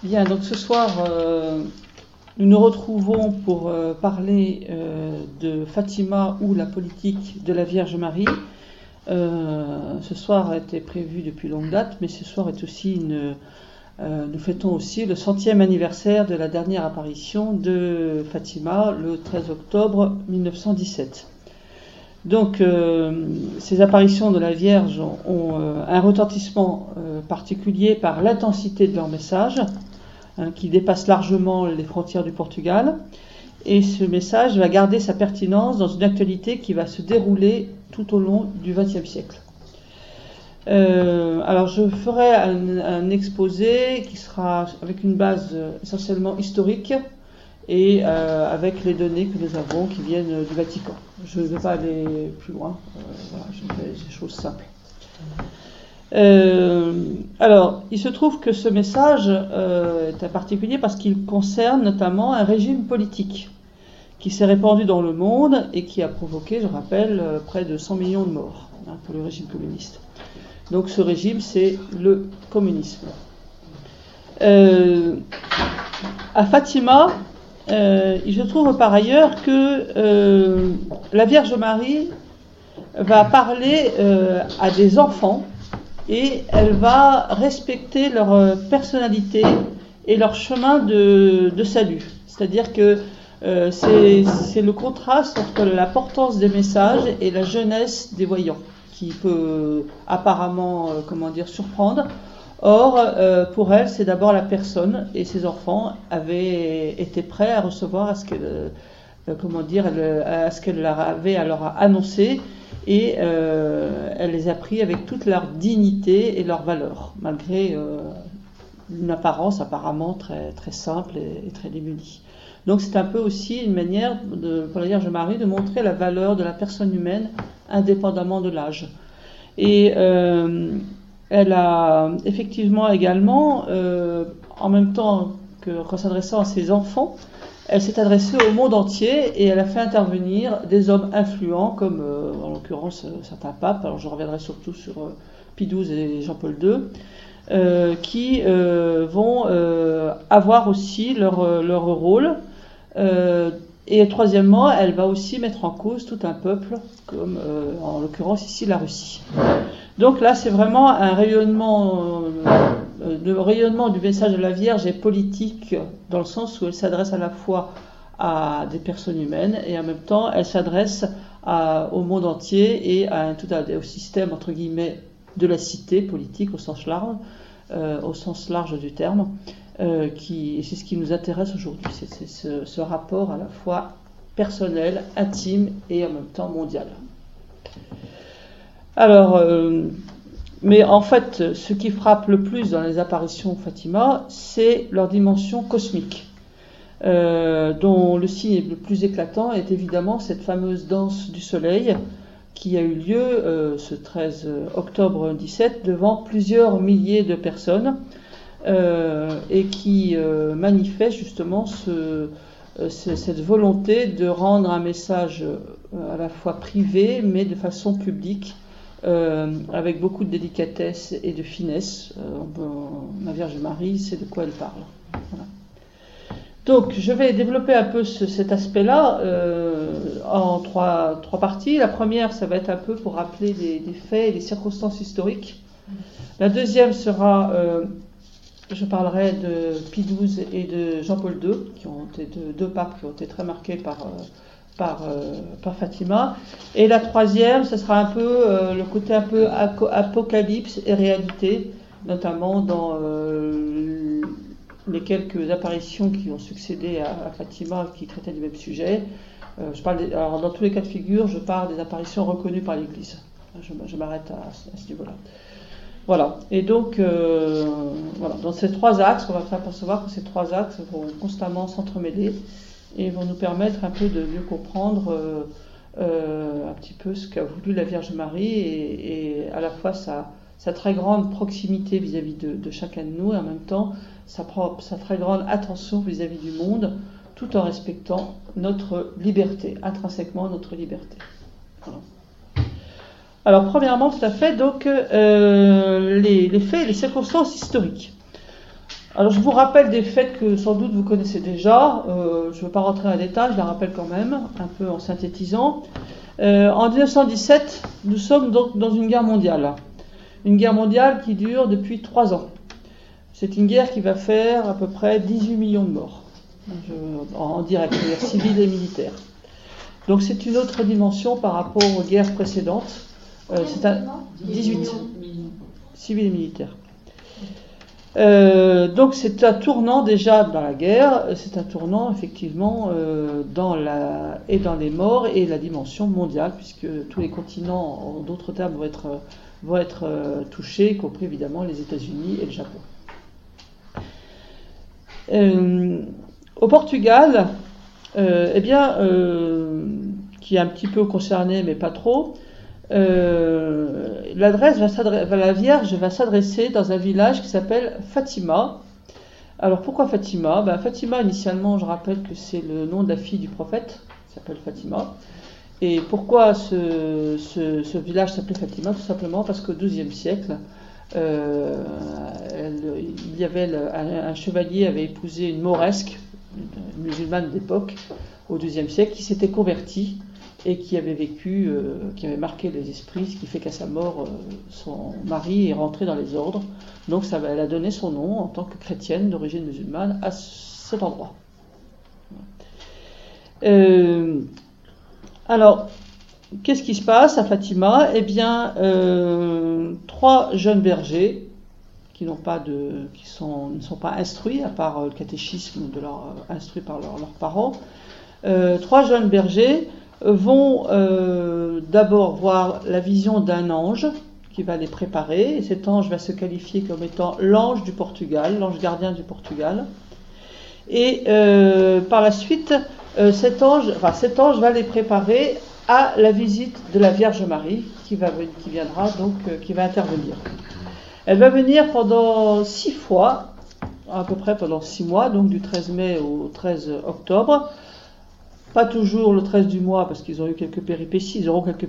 Bien, donc ce soir, nous nous retrouvons pour parler de Fatima ou la politique de la Vierge Marie. Ce soir était prévu depuis longue date, mais ce soir est aussi nous fêtons aussi le 100e anniversaire de la dernière apparition de Fatima, le 13 octobre 1917. Donc, ces apparitions de la Vierge ont un retentissement particulier par l'intensité de leur message, qui dépasse largement les frontières du Portugal. Et ce message va garder sa pertinence dans une actualité qui va se dérouler tout au long du XXe siècle. Alors, je ferai un exposé qui sera avec une base essentiellement historique, et avec les données que nous avons qui viennent du Vatican. Je ne vais pas aller plus loin, voilà, je fais des choses simples. Alors, il se trouve que ce message est particulier parce qu'il concerne notamment un régime politique qui s'est répandu dans le monde et qui a provoqué, je rappelle, près de 100 millions de morts pour le régime communiste. Donc ce régime, c'est le communisme. À Fatima, il se trouve par ailleurs que la Vierge Marie va parler à des enfants et elle va respecter leur personnalité et leur chemin de salut. C'est-à-dire que c'est le contraste entre l'importance des messages et la jeunesse des voyants qui peut apparemment surprendre. Or, pour elle, c'est d'abord la personne, et ses enfants avaient été prêts à recevoir à ce qu'elle leur avait à leur annoncer, et elle les a pris avec toute leur dignité et leur valeur, malgré une apparence apparemment très, très simple et très démunie. Donc c'est un peu aussi une manière pour la Vierge Marie de montrer la valeur de la personne humaine indépendamment de l'âge. Et elle a effectivement également, en même temps qu'en s'adressant à ses enfants, elle s'est adressée au monde entier et elle a fait intervenir des hommes influents comme en l'occurrence certains papes. Alors je reviendrai surtout sur Pie XII et Jean-Paul II, qui vont avoir aussi leur rôle. Et troisièmement, elle va aussi mettre en cause tout un peuple, comme en l'occurrence ici la Russie. Donc là, c'est vraiment un rayonnement, le rayonnement du message de la Vierge est politique, dans le sens où elle s'adresse à la fois à des personnes humaines et en même temps, elle s'adresse au monde entier et au système, entre guillemets, de la cité politique au sens large du terme. Et c'est ce qui nous intéresse aujourd'hui, c'est ce rapport à la fois personnel, intime et en même temps mondial. Alors, mais en fait, ce qui frappe le plus dans les apparitions Fatima, c'est leur dimension cosmique, dont le signe le plus éclatant est évidemment cette fameuse danse du soleil qui a eu lieu ce 13 octobre 17 devant plusieurs milliers de personnes, et qui manifeste justement cette volonté de rendre un message à la fois privé mais de façon publique, avec beaucoup de délicatesse et de finesse. La Vierge Marie sait de quoi elle parle. Voilà. Donc je vais développer un peu cet aspect-là en trois parties. La première, ça va être un peu pour rappeler des faits et des circonstances historiques. La deuxième sera... je parlerai de Pie XII et de Jean-Paul II, qui ont été deux papes qui ont été très marqués par Fatima. Et la troisième, ce sera un peu le côté un peu apocalypse et réalité, notamment dans les quelques apparitions qui ont succédé à Fatima qui traitaient du même sujet. Alors dans tous les cas de figure, je parle des apparitions reconnues par l'Église. Je m'arrête à ce niveau-là. Voilà, et donc dans ces trois axes, on va s'apercevoir que ces trois axes vont constamment s'entremêler et vont nous permettre un peu de mieux comprendre un petit peu ce qu'a voulu la Vierge Marie et à la fois sa très grande proximité vis-à-vis de chacun de nous et en même temps sa très grande attention vis-à-vis du monde, tout en respectant notre liberté, intrinsèquement notre liberté. Voilà. Alors, premièrement, tout à fait, donc, les faits et les circonstances historiques. Alors je vous rappelle des faits que sans doute vous connaissez déjà, je ne veux pas rentrer en détail, je les rappelle quand même, un peu en synthétisant. En 1917, nous sommes donc dans une guerre mondiale qui dure depuis 3 ans. C'est une guerre qui va faire à peu près 18 millions de morts, en direct, c'est-à-dire civils et militaires. Donc c'est une autre dimension par rapport aux guerres précédentes. C'est un 18 civils et militaires. Donc c'est un tournant déjà dans la guerre, c'est un tournant effectivement dans les morts et la dimension mondiale, puisque tous les continents, en d'autres termes, vont être touchés, y compris évidemment les États-Unis et le Japon. Au Portugal, qui est un petit peu concerné mais pas trop, la Vierge va s'adresser dans un village qui s'appelle Fatima. Alors pourquoi Fatima ? Fatima, initialement, je rappelle que c'est le nom de la fille du prophète, qui s'appelle Fatima. Et pourquoi ce village s'appelait Fatima ? Tout simplement parce qu'au XIIe siècle, un chevalier avait épousé une mauresque, une musulmane d'époque, au XIIe siècle, qui s'était convertie et qui avait vécu, qui avait marqué les esprits, ce qui fait qu'à sa mort, son mari est rentré dans les ordres. Donc elle a donné son nom en tant que chrétienne d'origine musulmane à cet endroit. Alors, qu'est-ce qui se passe à Fatima ? 3 jeunes bergers qui ne sont pas instruits, à part le catéchisme instruits par leurs parents. 3 jeunes bergers vont d'abord voir la vision d'un ange qui va les préparer, et cet ange va se qualifier comme étant l'ange du Portugal, l'ange gardien du Portugal. Et par la suite, cet ange va les préparer à la visite de la Vierge Marie qui va intervenir. Elle va venir pendant 6 fois, à peu près pendant 6 mois, donc du 13 mai au 13 octobre. Pas toujours le 13 du mois, parce qu'ils auront quelques péripéties,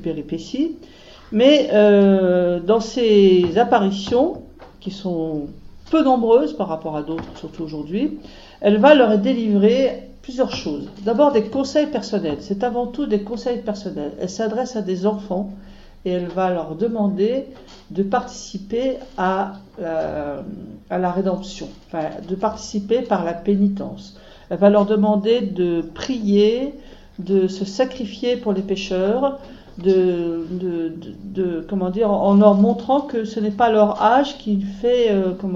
mais dans ces apparitions, qui sont peu nombreuses par rapport à d'autres, surtout aujourd'hui, elle va leur délivrer plusieurs choses. D'abord des conseils personnels, c'est avant tout des conseils personnels. Elle s'adresse à des enfants et elle va leur demander de participer à la rédemption, de participer par la pénitence. Elle va leur demander de prier, de se sacrifier pour les pécheurs, en leur montrant que ce n'est pas leur âge qui fait,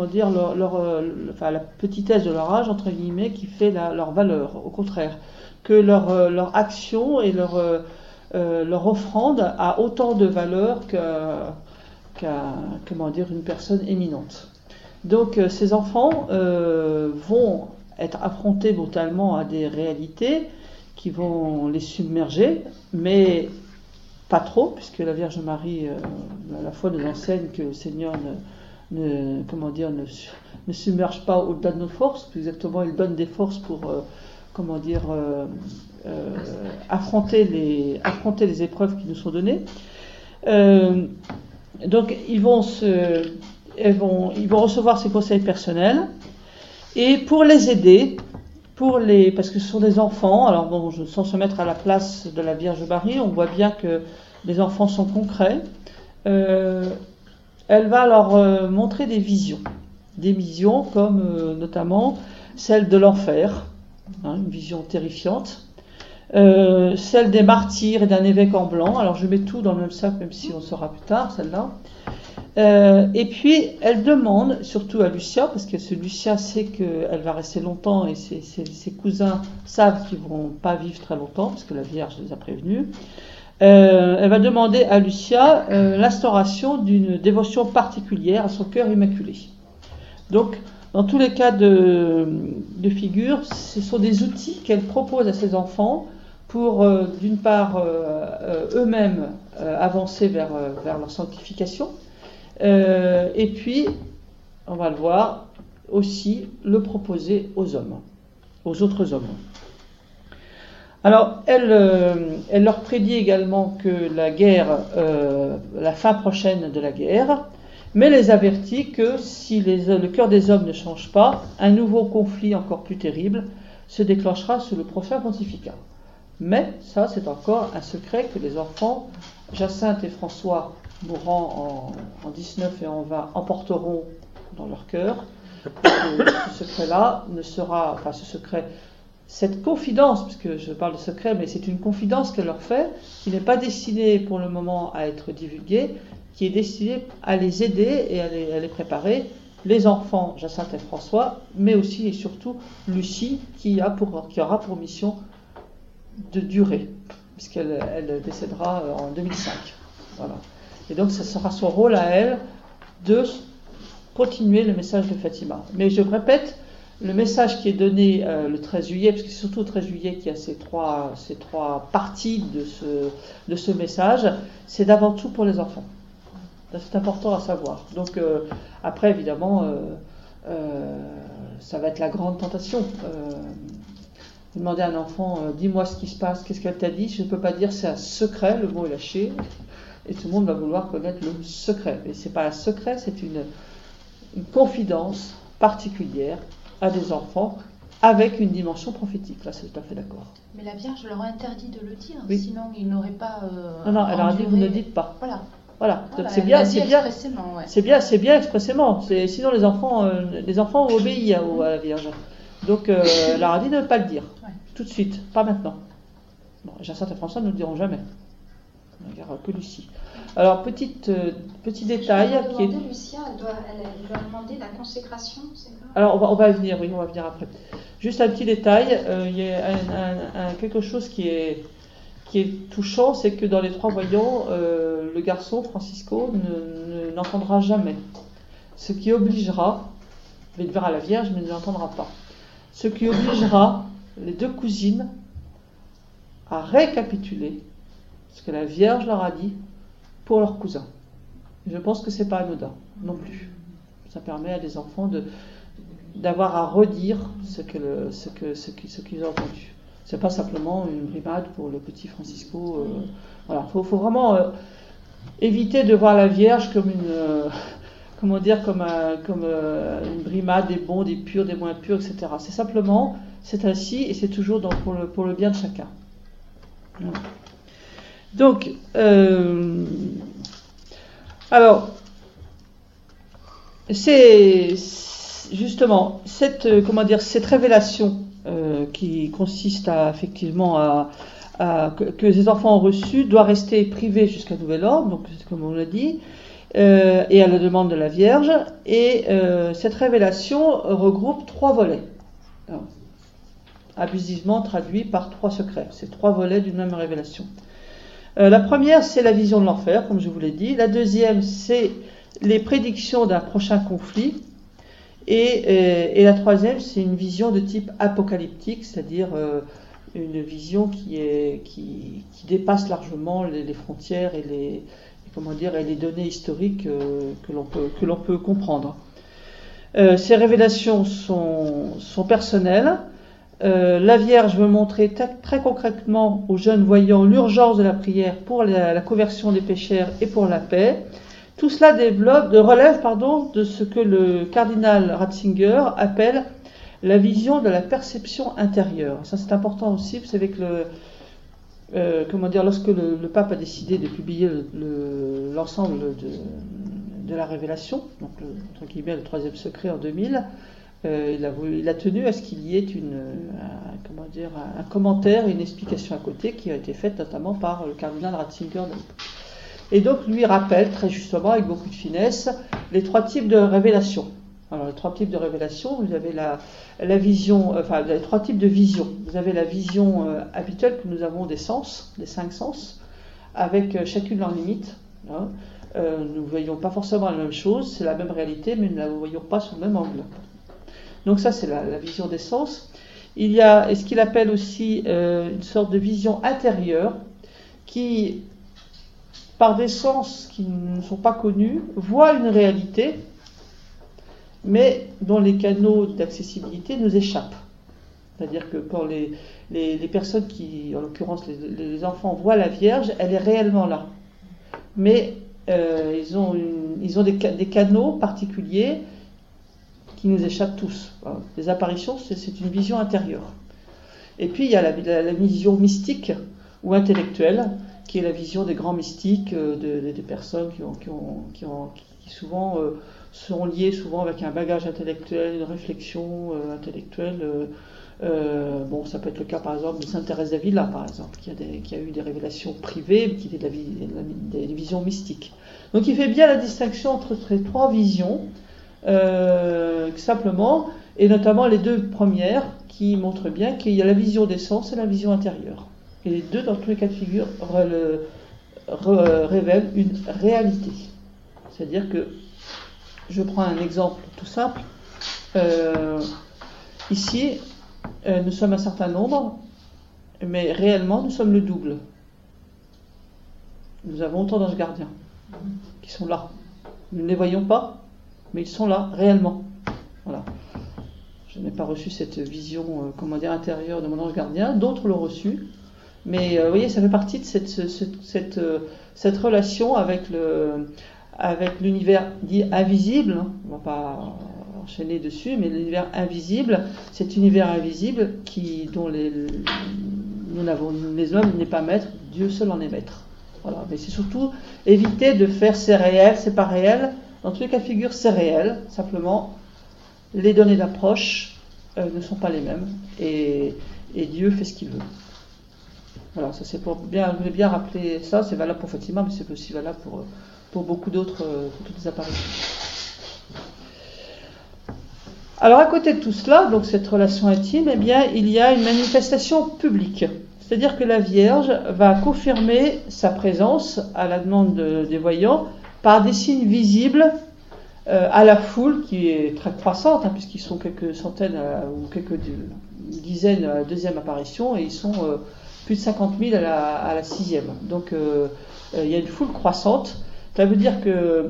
la petitesse de leur âge, entre guillemets, qui fait leur valeur. Au contraire, que leur action et leur offrande a autant de valeur une personne éminente. Donc ces enfants vont être affrontés brutalement à des réalités qui vont les submerger, mais pas trop, puisque la Vierge Marie, à la fois, nous enseigne que le Seigneur ne submerge pas au-delà de nos forces, plus exactement, il donne des forces pour, affronter les épreuves qui nous sont données. Donc, ils vont recevoir ces conseils personnels, et pour les aider, parce que ce sont des enfants, alors bon, sans se mettre à la place de la Vierge Marie, on voit bien que les enfants sont concrets. Elle va leur montrer des visions comme notamment celle de l'enfer, une vision terrifiante, celle des martyrs et d'un évêque en blanc. Alors je mets tout dans le même sac, même si on saura plus tard celle-là. Et puis elle demande, surtout à Lucia, parce que ce Lucia sait qu'elle va rester longtemps et ses cousins savent qu'ils ne vont pas vivre très longtemps, parce que la Vierge les a prévenus. Elle va demander à Lucia l'instauration d'une dévotion particulière à son cœur immaculé. Donc, dans tous les cas de figure, ce sont des outils qu'elle propose à ses enfants pour, d'une part, eux-mêmes avancer vers leur sanctification, et puis, on va le voir, aussi le proposer aux autres hommes. Alors, elle leur prédit également que la guerre, la fin prochaine de la guerre, mais les avertit que si le cœur des hommes ne change pas, un nouveau conflit encore plus terrible se déclenchera sous le prochain pontificat. Mais ça, c'est encore un secret que les enfants, Jacinthe et François, mourant en 19 et en 20, emporteront dans leur cœur. Ce secret-là ne sera, enfin ce secret, cette confidence, puisque je parle de secret, mais c'est une confidence qu'elle leur fait, qui n'est pas destinée pour le moment à être divulguée, qui est destinée à les aider et à les préparer, les enfants, Jacinthe et François, mais aussi et surtout Lucie, qui aura pour mission de durer, puisqu'elle décédera en 2005. Voilà. Et donc, ce sera son rôle à elle de continuer le message de Fatima. Mais je répète, le message qui est donné le 13 juillet, parce que c'est surtout le 13 juillet qu'il y a ces trois parties de ce message, c'est d'avant tout pour les enfants. C'est important à savoir. Donc, après, évidemment, ça va être la grande tentation. Vous demandez à un enfant, dis-moi ce qui se passe, qu'est-ce qu'elle t'a dit? Je ne peux pas dire, c'est un secret, le mot est lâché, et tout le monde va vouloir connaître le secret. Mais ce n'est pas un secret, c'est une confidence particulière à des enfants avec une dimension prophétique. Là, c'est tout à fait d'accord. Mais la Vierge leur a interdit de le dire, oui. Sinon ils n'auraient pas. Non, elle a dit, vous ne dites pas. Voilà. Donc c'est bien expressément. Sinon les enfants obéissent à la Vierge. Donc elle leur a dit de ne pas le dire, tout de suite, pas maintenant. Bon, Jacinthe et François ne le diront jamais. Il n'y aura que Lucie. Alors petit détail qui est. Lucia, elle doit demander la consécration, c'est ça? Alors on va venir après. Juste un petit détail, il y a quelque chose qui est touchant, c'est que dans les trois voyants, le garçon Francisco n'entendra jamais. Ce qui obligera, il verra la Vierge, mais il ne l'entendra pas. Ce qui obligera les deux cousines à récapituler ce que la Vierge leur a dit pour leurs cousins. Je pense que c'est pas anodin non plus. Ça permet à des enfants d'avoir à redire ce qu'ils ont entendu. C'est pas simplement une brimade pour le petit Francisco. Voilà, faut vraiment éviter de voir la Vierge comme une brimade des bons, des purs, des moins purs, etc. C'est simplement, c'est ainsi et c'est toujours pour le bien de chacun. Donc, alors, c'est justement cette révélation qui consiste que les enfants ont reçu doit rester privée jusqu'à nouvel ordre, donc comme on l'a dit, et à la demande de la Vierge. Et cette révélation regroupe 3 volets, abusivement traduits par 3 secrets. C'est 3 volets d'une même révélation. La première, c'est la vision de l'enfer, comme je vous l'ai dit. La deuxième, c'est les prédictions d'un prochain conflit. Et la troisième, c'est une vision de type apocalyptique, c'est-à-dire une vision qui dépasse largement les frontières et les données historiques que l'on peut comprendre. Ces révélations sont personnelles. La Vierge veut montrer très concrètement aux jeunes voyants l'urgence de la prière pour la conversion des pécheurs et pour la paix. Tout cela relève de ce que le cardinal Ratzinger appelle la vision de la perception intérieure. Ça, c'est important aussi. Vous savez que lorsque le pape a décidé de publier l'ensemble de la révélation, donc entre guillemets le 3e secret en 2000, il a tenu à ce qu'il y ait un commentaire, une explication à côté qui a été faite notamment par le cardinal Ratzinger. Et donc lui rappelle très justement, avec beaucoup de finesse, les 3 types de révélations. Alors les 3 types de révélations, vous avez la vision, vous avez 3 types de visions. Vous avez la vision habituelle que nous avons des sens, des 5 sens, avec chacune leur limite. Nous ne voyons pas forcément la même chose, c'est la même réalité, mais nous ne la voyons pas sous le même angle. Donc ça, c'est la vision des sens. Il y a ce qu'il appelle aussi une sorte de vision intérieure qui, par des sens qui ne sont pas connus, voit une réalité, mais dont les canaux d'accessibilité nous échappent. C'est-à-dire que quand les personnes qui, en l'occurrence les enfants, voient la Vierge, elle est réellement là. Mais ils ont des canaux particuliers qui nous échappent tous. Voilà. Les apparitions, c'est une vision intérieure. Et puis il y a la vision mystique ou intellectuelle, qui est la vision des grands mystiques, des personnes qui souvent sont liées souvent avec un bagage intellectuel, une réflexion intellectuelle. Ça peut être le cas par exemple de Sainte Thérèse d'Avila, par exemple, qui a eu des révélations privées, qui étaient des visions mystiques. Donc il fait bien la distinction entre ces trois visions, simplement, et notamment les deux premières qui montrent bien qu'il y a la vision des sens et la vision intérieure. Et les deux, dans tous les cas de figure, révèlent une réalité. C'est-à-dire que, je prends un exemple tout simple, ici, nous sommes un certain nombre, mais réellement, nous sommes le double. Nous avons autant d'anges gardiens qui sont là. Nous ne les voyons pas, mais ils sont là, réellement. Voilà. Je n'ai pas reçu cette vision, intérieure de mon ange gardien. D'autres l'ont reçue. Mais vous voyez, ça fait partie de cette relation avec l'univers dit invisible. On ne va pas enchaîner dessus, mais l'univers invisible, cet univers invisible dont les hommes n'est pas maître, Dieu seul en est maître. Voilà. Mais c'est surtout éviter de faire c'est réel, c'est pas réel. Dans tous les cas de figure, c'est réel. Simplement, les données d'approche ne sont pas les mêmes. Et Dieu fait ce qu'il veut. Voilà, ça c'est pour bien, je voulais bien rappeler ça, c'est valable pour Fatima, mais c'est aussi valable pour beaucoup d'autres, pour toutes les apparitions. Alors à côté de tout cela, donc cette relation intime, eh bien, il y a une manifestation publique. C'est-à-dire que la Vierge va confirmer sa présence à la demande des voyants par des signes visibles à la foule qui est très croissante, puisqu'ils sont quelques centaines ou quelques dizaines à la deuxième apparition, et ils sont plus de 50 000 à la sixième. Donc il y a une foule croissante. Ça veut dire que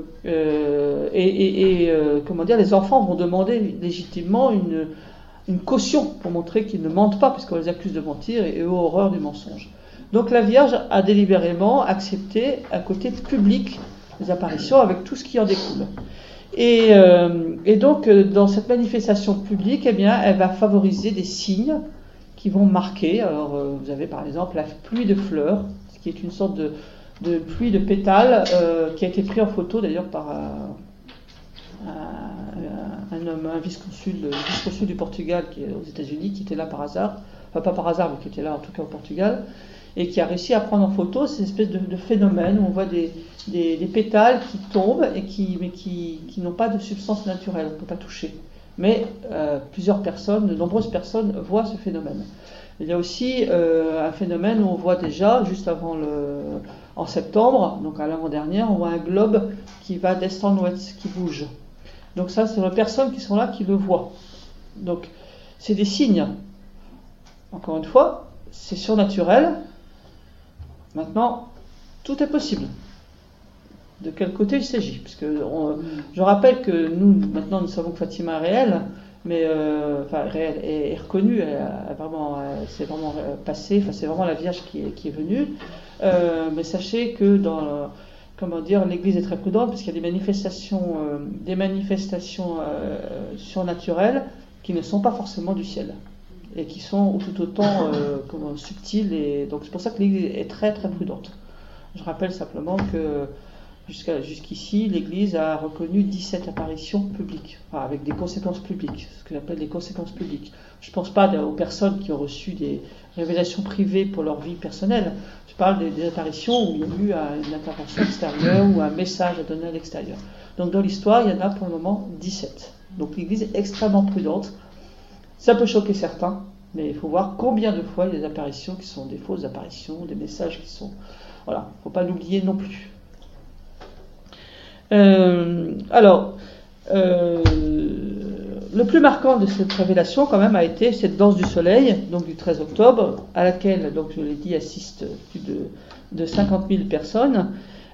les enfants vont demander légitimement une caution pour montrer qu'ils ne mentent pas, puisqu'on les accuse de mentir et eux horreur du mensonge. Donc la Vierge a délibérément accepté un côté public des apparitions avec tout ce qui en découle. Et donc dans cette manifestation publique, eh bien, elle va favoriser des signes qui vont marquer. Alors vous avez par exemple la pluie de fleurs, ce qui est une sorte de pluie de pétales qui a été pris en photo d'ailleurs par un homme, un vice-consul du Portugal qui est aux États-Unis, qui était là par hasard, enfin pas par hasard, mais qui était là en tout cas au Portugal, et qui a réussi à prendre en photo cette espèce de phénomène où on voit des pétales qui tombent et qui n'ont pas de substance naturelle, on ne peut pas toucher. Mais de nombreuses personnes voient ce phénomène. Il y a aussi un phénomène où on voit déjà, juste en septembre, donc à l'avant-dernière, on voit un globe qui va d'est en ouest, qui bouge. Donc ça, c'est les personnes qui sont là qui le voient. Donc c'est des signes. Encore une fois, c'est surnaturel. Maintenant, tout est possible. De quel côté il s'agit? Parce que je rappelle que maintenant, nous savons que Fatima est réelle, mais réelle est reconnue. C'est vraiment passé. Enfin, c'est vraiment la Vierge qui est venue. Mais sachez que l'Église est très prudente, parce qu'il y a des manifestations surnaturelles qui ne sont pas forcément du ciel et qui sont tout autant subtiles. Et donc c'est pour ça que l'Église est très très prudente. Je rappelle simplement que jusqu'ici, l'Église a reconnu 17 apparitions publiques, avec des conséquences publiques, ce que j'appelle des conséquences publiques. Je ne pense pas aux personnes qui ont reçu des révélations privées pour leur vie personnelle. Je parle des apparitions où il y a eu une intervention extérieure ou un message à donner à l'extérieur. Donc dans l'histoire, il y en a pour le moment 17. Donc l'Église est extrêmement prudente. Ça peut choquer certains, mais il faut voir combien de fois il y a des apparitions qui sont des fausses apparitions, des messages qui sont... Voilà, il ne faut pas l'oublier non plus. Le plus marquant de cette révélation quand même a été cette danse du soleil, donc du 13 octobre, à laquelle, donc je l'ai dit, assistent plus de 50 000 personnes,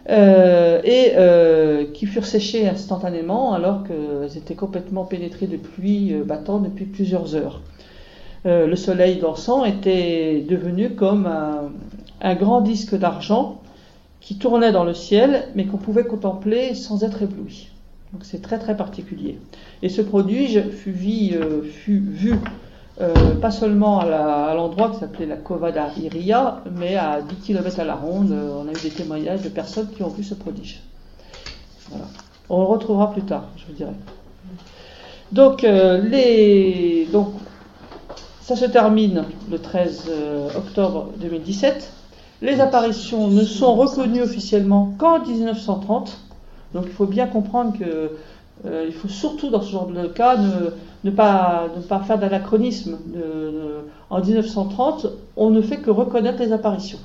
qui furent séchées instantanément alors qu'elles étaient complètement pénétrées de pluie battante depuis plusieurs heures. Le soleil dansant était devenu comme un grand disque d'argent qui tournait dans le ciel, mais qu'on pouvait contempler sans être ébloui. Donc c'est très très particulier. Et ce prodige fut vu pas seulement à l'endroit qui s'appelait la Cova da Iria, mais à 10 km à la ronde. On a eu des témoignages de personnes qui ont vu ce prodige. Voilà. On le retrouvera plus tard, je vous dirai. Donc, ça se termine le 13 octobre 2017. Les apparitions ne sont reconnues officiellement qu'en 1930. Donc il faut bien comprendre que il faut surtout dans ce genre de cas ne pas faire d'anachronisme. En 1930, on ne fait que reconnaître les apparitions.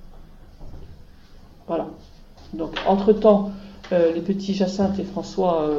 Voilà. Donc entre-temps, les petits Jacinthe et François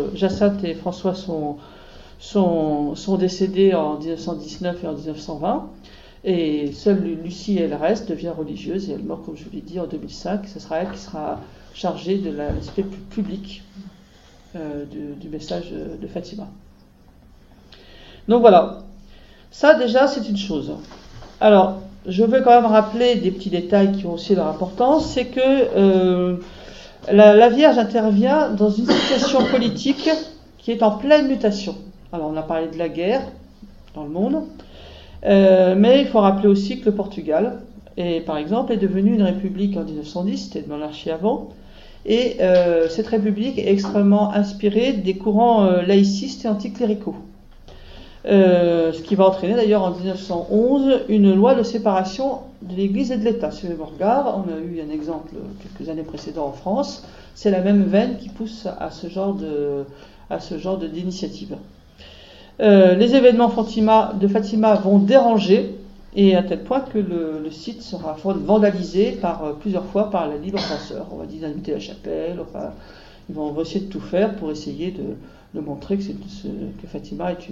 sont décédés en 1919 et en 1920. Et seule Lucie, elle reste, devient religieuse et elle meurt, comme je vous l'ai dit, en 2005. Ce sera elle qui sera chargée de l'aspect plus public du message de Fatima. Donc voilà, ça déjà c'est une chose. Alors, je veux quand même rappeler des petits détails qui ont aussi leur importance, c'est que la Vierge intervient dans une situation politique qui est en pleine mutation. Alors on a parlé de la guerre dans le monde, mais il faut rappeler aussi que le Portugal, par exemple, est devenu une république en 1910, c'était une monarchie avant, et cette république est extrêmement inspirée des courants laïcistes et anticléricaux. Ce qui va entraîner d'ailleurs en 1911 une loi de séparation de l'Église et de l'État. Si on regarde, on a eu un exemple quelques années précédentes en France, c'est la même veine qui pousse à ce genre d'initiative. Les événements de Fatima vont déranger, et à tel point que le site sera vandalisé plusieurs fois par les libres penseurs. On va dynamiter la chapelle, enfin, ils vont essayer de tout faire pour essayer de montrer que Fatima est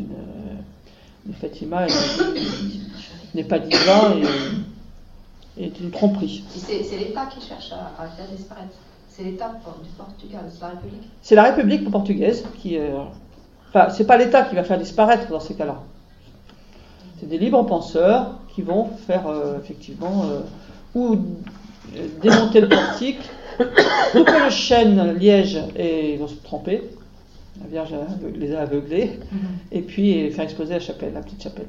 n'est pas divin et est une tromperie. C'est l'État qui cherche à faire disparaître. C'est l'État du Portugal, c'est la République. C'est la République portugaise qui. Enfin, c'est pas l'État qui va faire disparaître dans ces cas-là. C'est des libres penseurs qui vont faire effectivement ou démonter le portique, couper le chêne liège et ils vont se tromper. La Vierge les a aveuglés, et puis faire exploser la petite chapelle.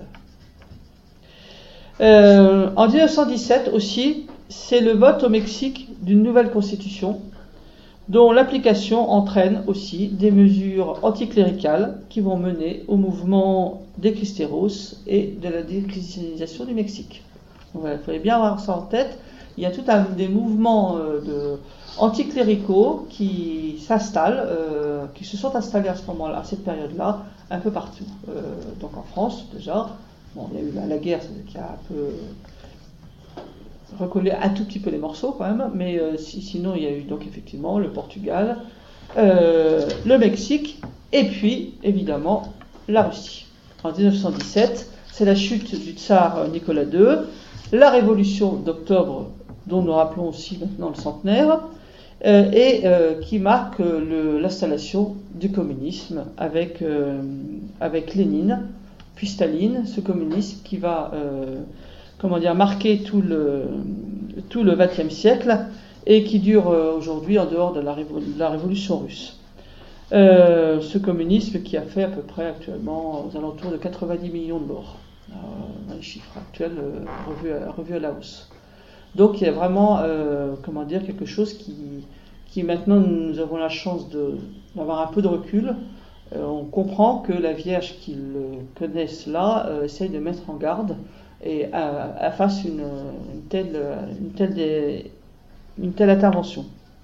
En 1917 aussi, c'est le vote au Mexique d'une nouvelle constitution, dont l'application entraîne aussi des mesures anticléricales qui vont mener au mouvement des Cristeros et de la déchristianisation du Mexique. Donc voilà, il fallait bien avoir ça en tête. Il y a tout des mouvements anticléricaux qui s'installent, qui se sont installés à ce moment-là, à cette période-là, un peu partout. Donc en France déjà, il y a eu la guerre qui a un peu recollé un tout petit peu les morceaux quand même, mais sinon il y a eu donc effectivement le Portugal, le Mexique, et puis évidemment la Russie. En 1917, c'est la chute du tsar Nicolas II, la révolution d'octobre, dont nous rappelons aussi maintenant le centenaire, qui marque l'installation du communisme avec Lénine, puis Staline, ce communisme qui va marquer tout le XXe siècle et qui dure aujourd'hui en dehors de la révolution russe. Ce communisme qui a fait à peu près actuellement aux alentours de 90 millions de morts, dans les chiffres actuels revus à la hausse. Donc il y a vraiment quelque chose qui maintenant nous avons la chance d'avoir un peu de recul. On comprend que la Vierge qui le connaît cela essaye de mettre en garde et fasse une telle intervention.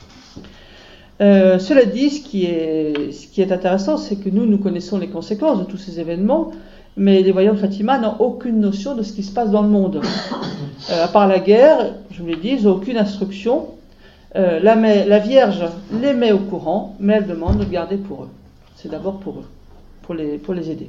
Cela dit, ce qui est intéressant, c'est que nous connaissons les conséquences de tous ces événements, mais les voyants de Fatima n'ont aucune notion de ce qui se passe dans le monde. À part la guerre, je vous l'ai dit, ils n'ont aucune instruction. La Vierge les met au courant, mais elle demande de le garder pour eux. C'est d'abord pour eux, pour les aider.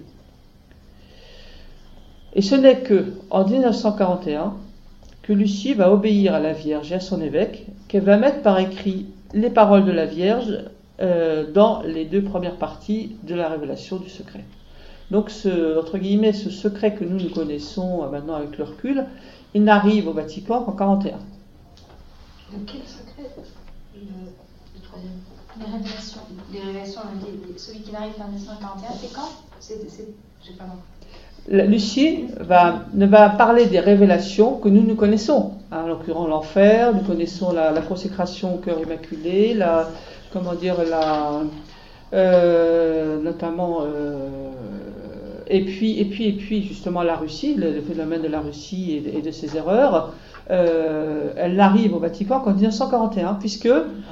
Et ce n'est qu'en 1941 que Lucie va obéir à la Vierge et à son évêque, qu'elle va mettre par écrit les paroles de la Vierge dans les 2 premières parties de la révélation du secret. Donc ce secret que nous connaissons maintenant avec le recul, il n'arrive au Vatican qu'en 1941. De quel secret ? Le troisième. Les révélations. Les révélations, celui qui arrive en 1941, c'est quand j'ai pas compris. Lucie ne va parler des révélations que nous connaissons. En l'occurrence, l'enfer, nous connaissons la consécration au cœur immaculé, notamment, et puis justement la Russie, le phénomène de la Russie et de ses erreurs. Elle arrive au Vatican qu'en 1941, puisque,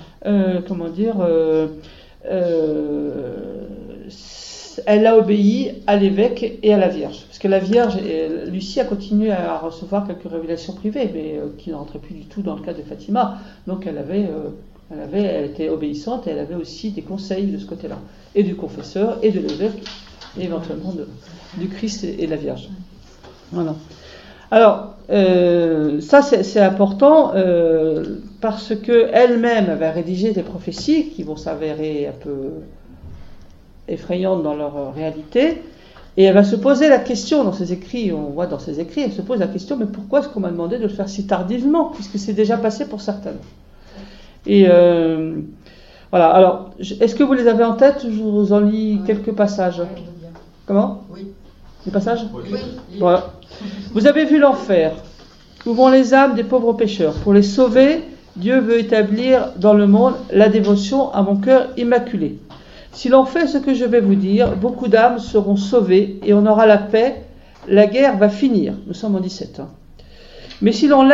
elle a obéi à l'évêque et à la Vierge. Parce que la Vierge, Lucie a continué à recevoir quelques révélations privées, mais qui ne rentraient plus du tout dans le cas de Fatima. Donc elle était obéissante et elle avait aussi des conseils de ce côté-là. Et du confesseur, et de l'évêque, et éventuellement du Christ et de la Vierge. Voilà. Alors, ça c'est important parce qu'elle-même avait rédigé des prophéties qui vont s'avérer un peu effrayantes dans leur réalité, et elle va se poser la question dans ses écrits, on voit dans ses écrits, elle se pose la question, mais pourquoi est-ce qu'on m'a demandé de le faire si tardivement, puisque c'est déjà passé pour certaines. Et voilà, alors, est-ce que vous les avez en tête? Je vous en lis quelques passages. Comment? Oui. Les passages? Oui. Voilà. Vous avez vu l'enfer, où vont les âmes des pauvres pécheurs. Pour les sauver, Dieu veut établir dans le monde la dévotion à mon cœur immaculé. Si l'on fait ce que je vais vous dire, beaucoup d'âmes seront sauvées et on aura la paix, la guerre va finir. Nous sommes en 17. Mais si on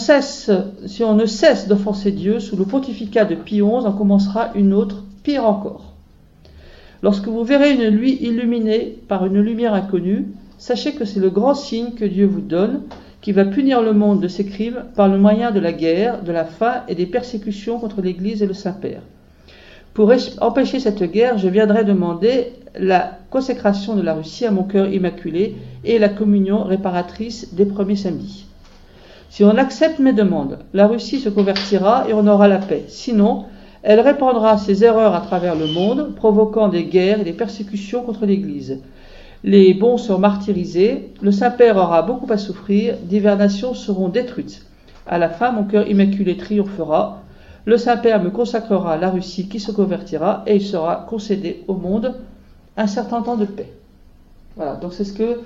ne cesse d'offenser Dieu, sous le pontificat de Pie XI, en commencera une autre, pire encore. Lorsque vous verrez une nuit illuminée par une lumière inconnue, sachez que c'est le grand signe que Dieu vous donne, qui va punir le monde de ses crimes par le moyen de la guerre, de la faim et des persécutions contre l'Église et le Saint-Père. Pour empêcher cette guerre, je viendrai demander la consécration de la Russie à mon cœur immaculé et la communion réparatrice des premiers samedis. Si on accepte mes demandes, la Russie se convertira et on aura la paix. Sinon, elle répandra ses erreurs à travers le monde, provoquant des guerres et des persécutions contre l'Église. Les bons seront martyrisés, le Saint-Père aura beaucoup à souffrir, diverses nations seront détruites. À la fin, mon cœur immaculé triomphera. Le Saint-Père me consacrera la Russie qui se convertira et il sera concédé au monde un certain temps de paix. Voilà, donc c'est ce que,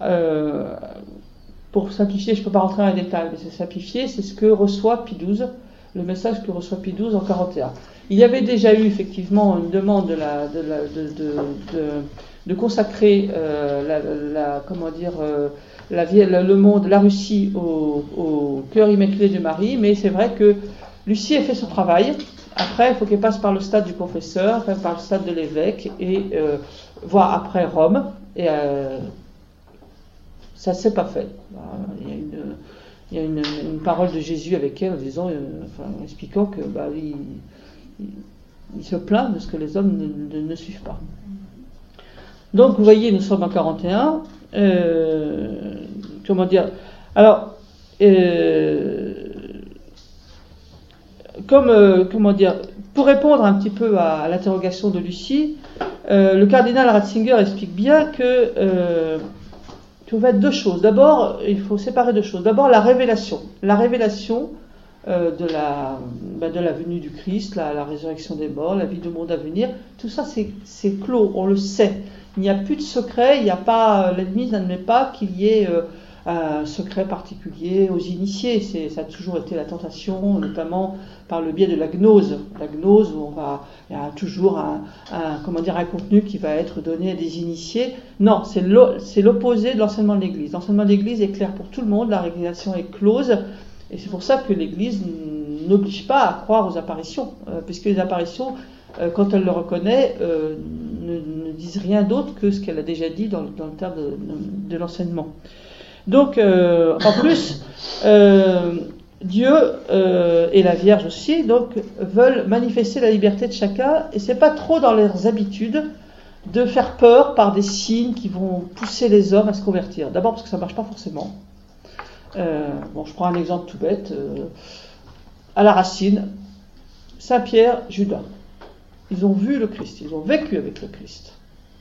pour simplifier, je ne peux pas rentrer dans les détails, mais c'est simplifié, c'est ce que reçoit Pie XII, le message que reçoit Pie XII en 41. Il y avait déjà eu effectivement une demande de consacrer le monde, la Russie au cœur immaculé de Marie, mais c'est vrai que Lucie a fait ce travail. Après, il faut qu'elle passe par le stade du confesseur, enfin, par le stade de l'évêque, et voire après Rome. Et ça ne s'est pas fait. Il y a une parole de Jésus avec elle en disant, expliquant que il se plaint de ce que les hommes ne suivent pas. Donc, vous voyez, nous sommes en 41. Comment dire? Alors, pour répondre un petit peu à l'interrogation de Lucie, le cardinal Ratzinger explique bien que il faut être deux choses. D'abord, il faut séparer deux choses. D'abord, la révélation. La révélation de la venue du Christ, la résurrection des morts, la vie du monde à venir. Tout ça, c'est clos, on le sait. Il n'y a plus de secret, il n'y a pas, l'Église n'admet pas qu'il y ait un secret particulier aux initiés. Ça a toujours été la tentation, notamment par le biais de la gnose. La gnose, où il y a toujours un contenu qui va être donné à des initiés. Non, c'est l'opposé de l'enseignement de l'Église. L'enseignement de l'Église est clair pour tout le monde, la révélation est close, et c'est pour ça que l'Église n'oblige pas à croire aux apparitions, puisque les apparitions, quand elle le reconnaît, ne disent rien d'autre que ce qu'elle a déjà dit dans le terme de l'enseignement. Donc, en plus, Dieu et la Vierge aussi, donc, veulent manifester la liberté de chacun, et c'est pas trop dans leurs habitudes de faire peur par des signes qui vont pousser les hommes à se convertir. D'abord parce que ça marche pas forcément. Je prends un exemple tout bête. À la racine, Saint-Pierre, Judas. Ils ont vu le Christ, ils ont vécu avec le Christ.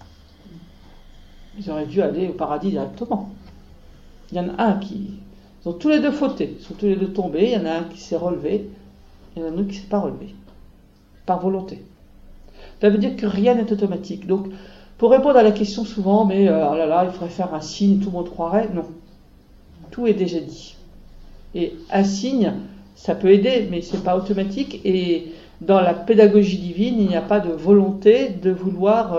Ils auraient dû aller au paradis directement. Il y en a un ils ont tous les deux fauté, ils sont tous les deux tombés, il y en a un qui s'est relevé, il y en a un autre qui ne s'est pas relevé. par volonté. Ça veut dire que rien n'est automatique. Donc, pour répondre à la question souvent, mais oh là là, il faudrait faire un signe, tout le monde croirait. Non. Tout est déjà dit. Et un signe, ça peut aider, mais c'est pas automatique. Et dans la pédagogie divine, il n'y a pas de volonté de vouloir,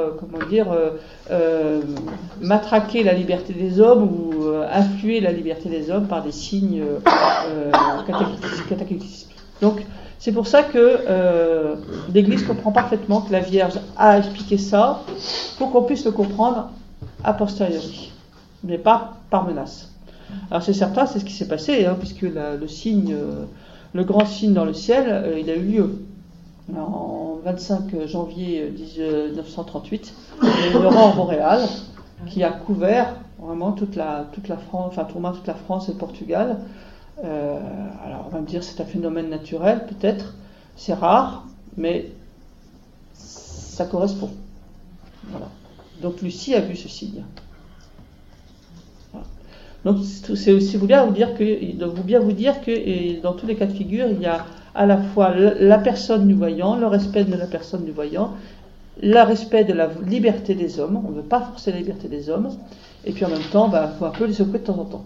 matraquer la liberté des hommes ou influer la liberté des hommes par des signes cataclysmiques. Donc, c'est pour ça que l'Église comprend parfaitement que la Vierge a expliqué ça pour qu'on puisse le comprendre a posteriori, mais pas par menace. Alors c'est certain, c'est ce qui s'est passé, puisque le signe, le grand signe dans le ciel, il a eu lieu. En 25 janvier 1938, il y a eu une aurore boréale qui a couvert vraiment toute la France, enfin tourment toute la France et le Portugal. Alors on va me dire c'est un phénomène naturel, peut-être, c'est rare, mais ça correspond. Voilà. Donc Lucie a vu ce signe. Voilà. Donc c'est aussi bien vous dire que dans tous les cas de figure, il y a à la fois la personne du voyant, le respect de la personne du voyant, le respect de la liberté des hommes. On ne veut pas forcer la liberté des hommes, et puis en même temps, il faut un peu les secouer de temps en temps.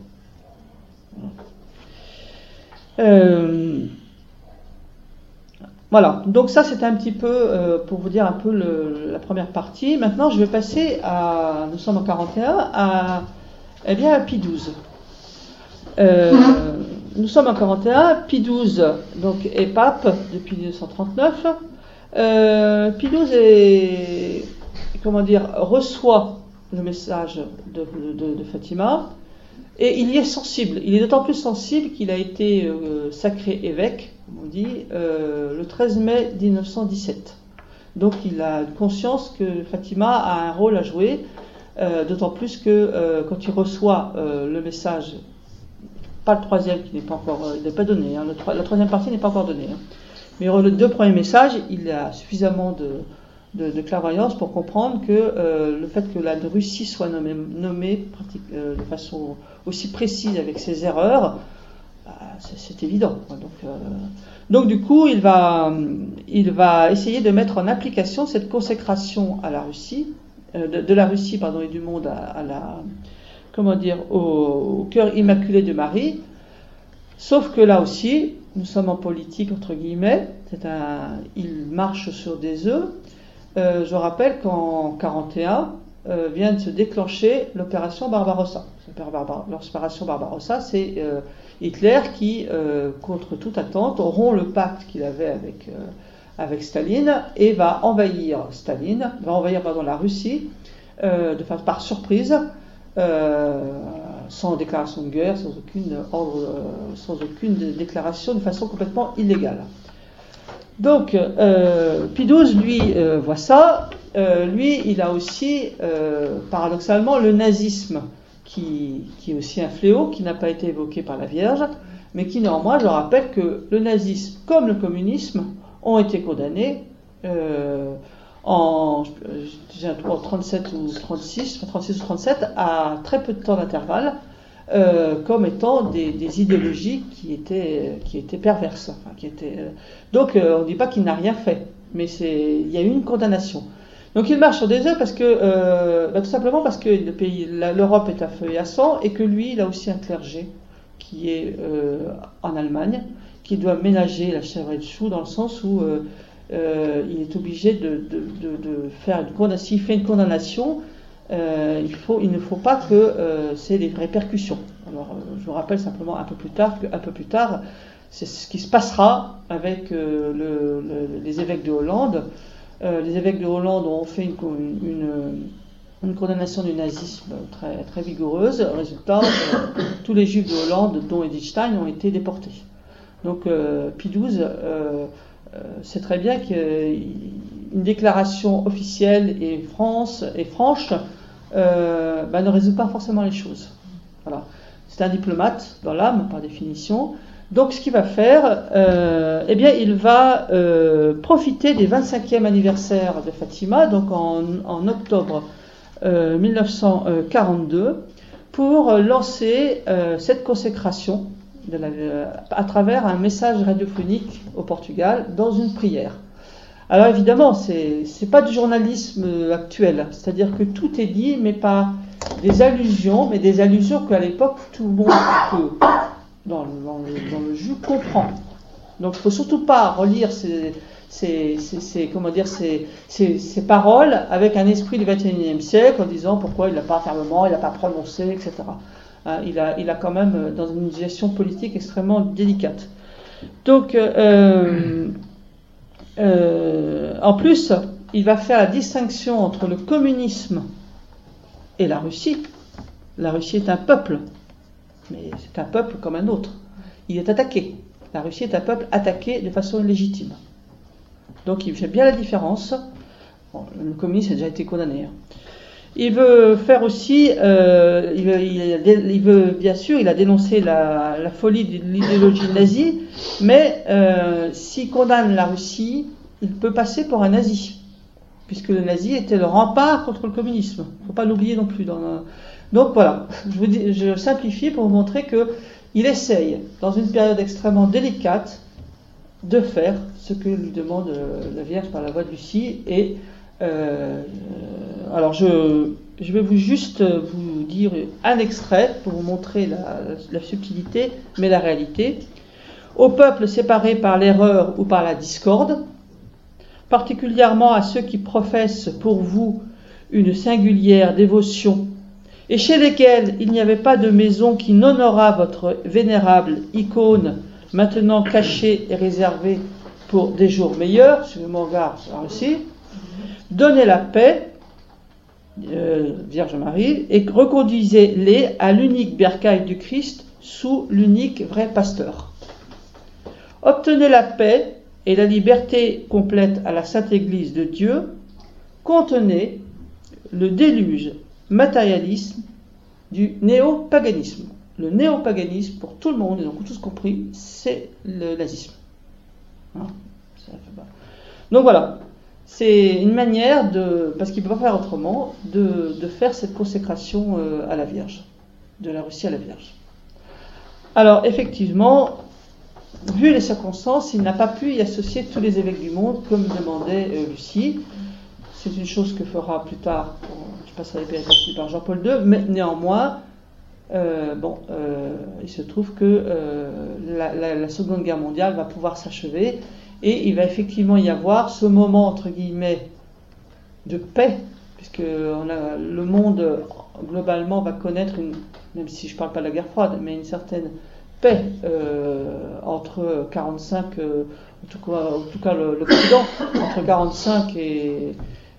Voilà, donc ça c'était un petit peu pour vous dire un peu la première partie. Maintenant je vais passer nous sommes en 41, à Pie XII. Nous sommes en 41, Pie XII donc, est pape depuis 1939. Pie XII reçoit le message de Fatima. Et il y est sensible. Il est d'autant plus sensible qu'il a été sacré évêque, comme on dit, le 13 mai 1917. Donc il a conscience que Fatima a un rôle à jouer, d'autant plus que quand il reçoit le message, pas le troisième qui n'est pas encore, il n'est pas donné, la troisième partie n'est pas encore donnée, mais les deux premiers messages, il a suffisamment de clairvoyance pour comprendre que le fait que la Russie soit nommée de façon aussi précise avec ses erreurs, c'est évident. Donc du coup, il va essayer de mettre en application cette consécration à la Russie, de la Russie et du monde au cœur immaculé de Marie. Sauf que là aussi, nous sommes en politique entre guillemets. Il marche sur des œufs. Je rappelle qu'en 1941 vient de se déclencher l'opération Barbarossa. L'opération Barbarossa, c'est Hitler qui, contre toute attente, rompt le pacte qu'il avait avec Staline et va envahir la Russie par surprise, sans déclaration de guerre, sans aucune déclaration, de façon complètement illégale. Donc, Pie XII, lui, voit ça. Lui, il a aussi, paradoxalement, le nazisme, qui est aussi un fléau, qui n'a pas été évoqué par la Vierge, mais qui, néanmoins, je rappelle que le nazisme, comme le communisme, ont été condamnés en 37 ou 36 ou 37, à très peu de temps d'intervalle, comme étant des idéologies qui étaient perverses. Donc on ne dit pas qu'il n'a rien fait, mais il y a eu une condamnation. Donc il marche sur des œufs tout simplement parce que l'Europe est à feu et à sang, et que lui, il a aussi un clergé qui est en Allemagne, qui doit ménager la chèvre et le chou, dans le sens où il est obligé de faire une condamnation. S'il fait une condamnation, il ne faut pas que c'est des répercussions. Alors, je vous rappelle simplement un peu plus tard, c'est ce qui se passera avec les évêques de Hollande. Les évêques de Hollande ont fait une condamnation du nazisme très, très vigoureuse. Résultat, tous les juifs de Hollande, dont Edith Stein, ont été déportés. Donc, Pie XII sait très bien qu'une déclaration officielle et franche ne résout pas forcément les choses. Voilà. C'est un diplomate dans l'âme, par définition. Donc ce qu'il va faire, il va profiter des 25e anniversaire de Fatima, donc en octobre 1942, pour lancer cette consécration à travers un message radiophonique au Portugal dans une prière. Alors évidemment, c'est pas du journalisme actuel, c'est-à-dire que tout est dit, mais par des allusions qu'à l'époque tout le monde peut, dans le jus, comprend. Donc il ne faut surtout pas relire ces paroles avec un esprit du XXIe siècle en disant pourquoi il n'a pas fermement, il n'a pas prononcé, etc. Hein, il a quand même dans une gestion politique extrêmement délicate. Donc en plus, il va faire la distinction entre le communisme et la Russie. La Russie est un peuple, mais c'est un peuple comme un autre. Il est attaqué. La Russie est un peuple attaqué de façon légitime. Donc il fait bien la différence. Bon, le communisme a déjà été condamné. Il veut faire aussi, il veut bien sûr, il a dénoncé la folie de l'idéologie nazie, mais s'il condamne la Russie, il peut passer pour un nazi, puisque le nazi était le rempart contre le communisme. Il ne faut pas l'oublier non plus. Donc voilà, je simplifie pour vous montrer qu'il essaye, dans une période extrêmement délicate, de faire ce que lui demande la Vierge par la voix de Lucie. Et alors je vais juste vous dire un extrait pour vous montrer la subtilité, mais la réalité. Au peuple séparé par l'erreur ou par la discorde, particulièrement à ceux qui professent pour vous une singulière dévotion, et chez lesquels il n'y avait pas de maison qui n'honorât votre vénérable icône, maintenant cachée et réservée pour des jours meilleurs, si je me regarde aussi, donnez la paix, Vierge Marie, et reconduisez-les à l'unique bercail du Christ sous l'unique vrai pasteur. Obtenez la paix et la liberté complète à la Sainte Église de Dieu, contenez le déluge matérialisme du néopaganisme. Le néopaganisme, pour tout le monde, ils ont tous compris, c'est le nazisme. Hein, donc voilà, c'est une manière parce qu'il ne peut pas faire autrement, de faire cette consécration à la Vierge, de la Russie à la Vierge. Alors effectivement, vu les circonstances, il n'a pas pu y associer tous les évêques du monde, comme demandait Lucie. C'est une chose que fera plus tard, je passerai les péripéties par Jean-Paul II, mais néanmoins, il se trouve que la Seconde Guerre mondiale va pouvoir s'achever, et il va effectivement y avoir ce moment, entre guillemets, de paix, puisque le monde, globalement, va connaître, même si je ne parle pas de la guerre froide, mais une certaine paix entre 1945, en tout cas l'Occident, entre 1945 et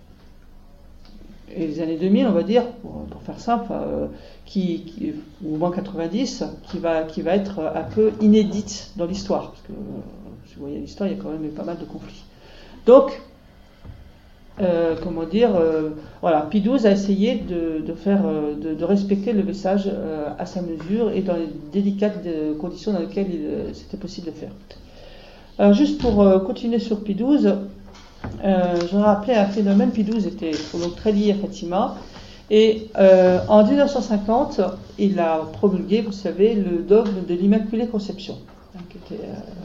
les années 2000, on va dire, pour faire simple, ou au moins 90, qui va être un peu inédite dans l'histoire, parce que si vous voyez l'histoire, il y a quand même eu pas mal de conflits. Donc, voilà, Pie XII a essayé de respecter le message à sa mesure et dans les délicates conditions dans lesquelles c'était possible de faire. Alors, juste pour continuer sur Pie XII, je voudrais rappeler un phénomène. Pie XII était donc très lié à Fatima, et en 1950, il a promulgué, vous savez, le dogme de l'Immaculée Conception, qui était,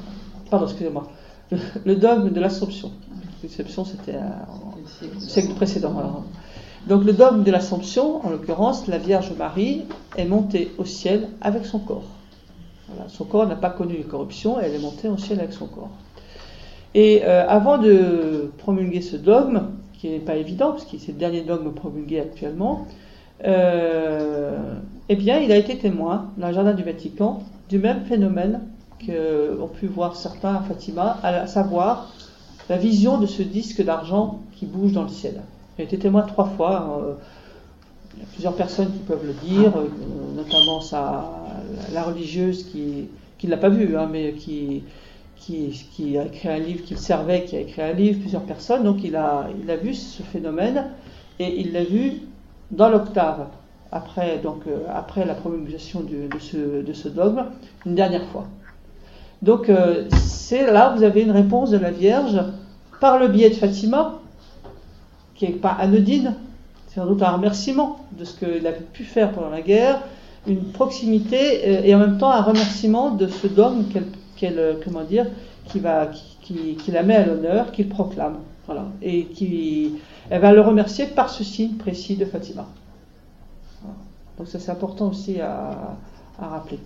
le dogme de l'Assomption. L'Assomption, c'était au siècle précédent. Alors. Donc le dogme de l'Assomption, en l'occurrence, la Vierge Marie est montée au ciel avec son corps. Voilà, son corps n'a pas connu les corruptions, elle est montée au ciel avec son corps. Et avant de promulguer ce dogme, qui n'est pas évident, parce que c'est le dernier dogme promulgué actuellement, eh bien, il a été témoin, dans le jardin du Vatican, du même phénomène qu'ont pu voir certains à Fatima, à savoir la vision de ce disque d'argent qui bouge dans le ciel. Il a été témoin 3 fois. Il y a plusieurs personnes qui peuvent le dire, notamment la religieuse qui ne l'a pas vu, mais qui a écrit un livre, qui le servait, qui a écrit un livre, plusieurs personnes. Donc il a vu ce phénomène, et il l'a vu dans l'octave, après la promulgation de ce dogme, une dernière fois. Donc c'est là vous avez une réponse de la Vierge par le biais de Fatima, qui n'est pas anodine, c'est sans doute un remerciement de ce qu'il a pu faire pendant la guerre, qui la met à l'honneur, qui le proclame. Voilà. Et elle va le remercier par ce signe précis de Fatima. Voilà. Donc ça c'est important aussi à rappeler.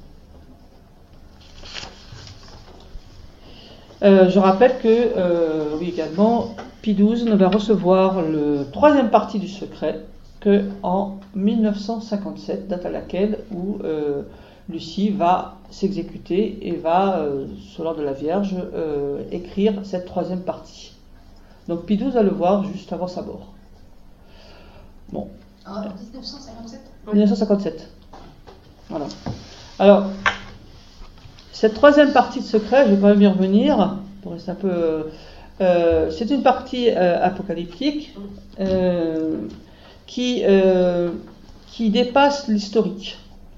Je rappelle que, oui également, Pie XII ne va recevoir le troisième parti du secret qu'en 1957, date à laquelle où Lucie va s'exécuter et va, sur l'ordre de la Vierge, écrire cette troisième partie. Donc Pie XII va le voir juste avant sa mort. Bon. En 1957 1957. Voilà. Alors, cette troisième partie de secret, je vais quand même y revenir, pour rester un peu... c'est une partie apocalyptique qui dépasse l'historique.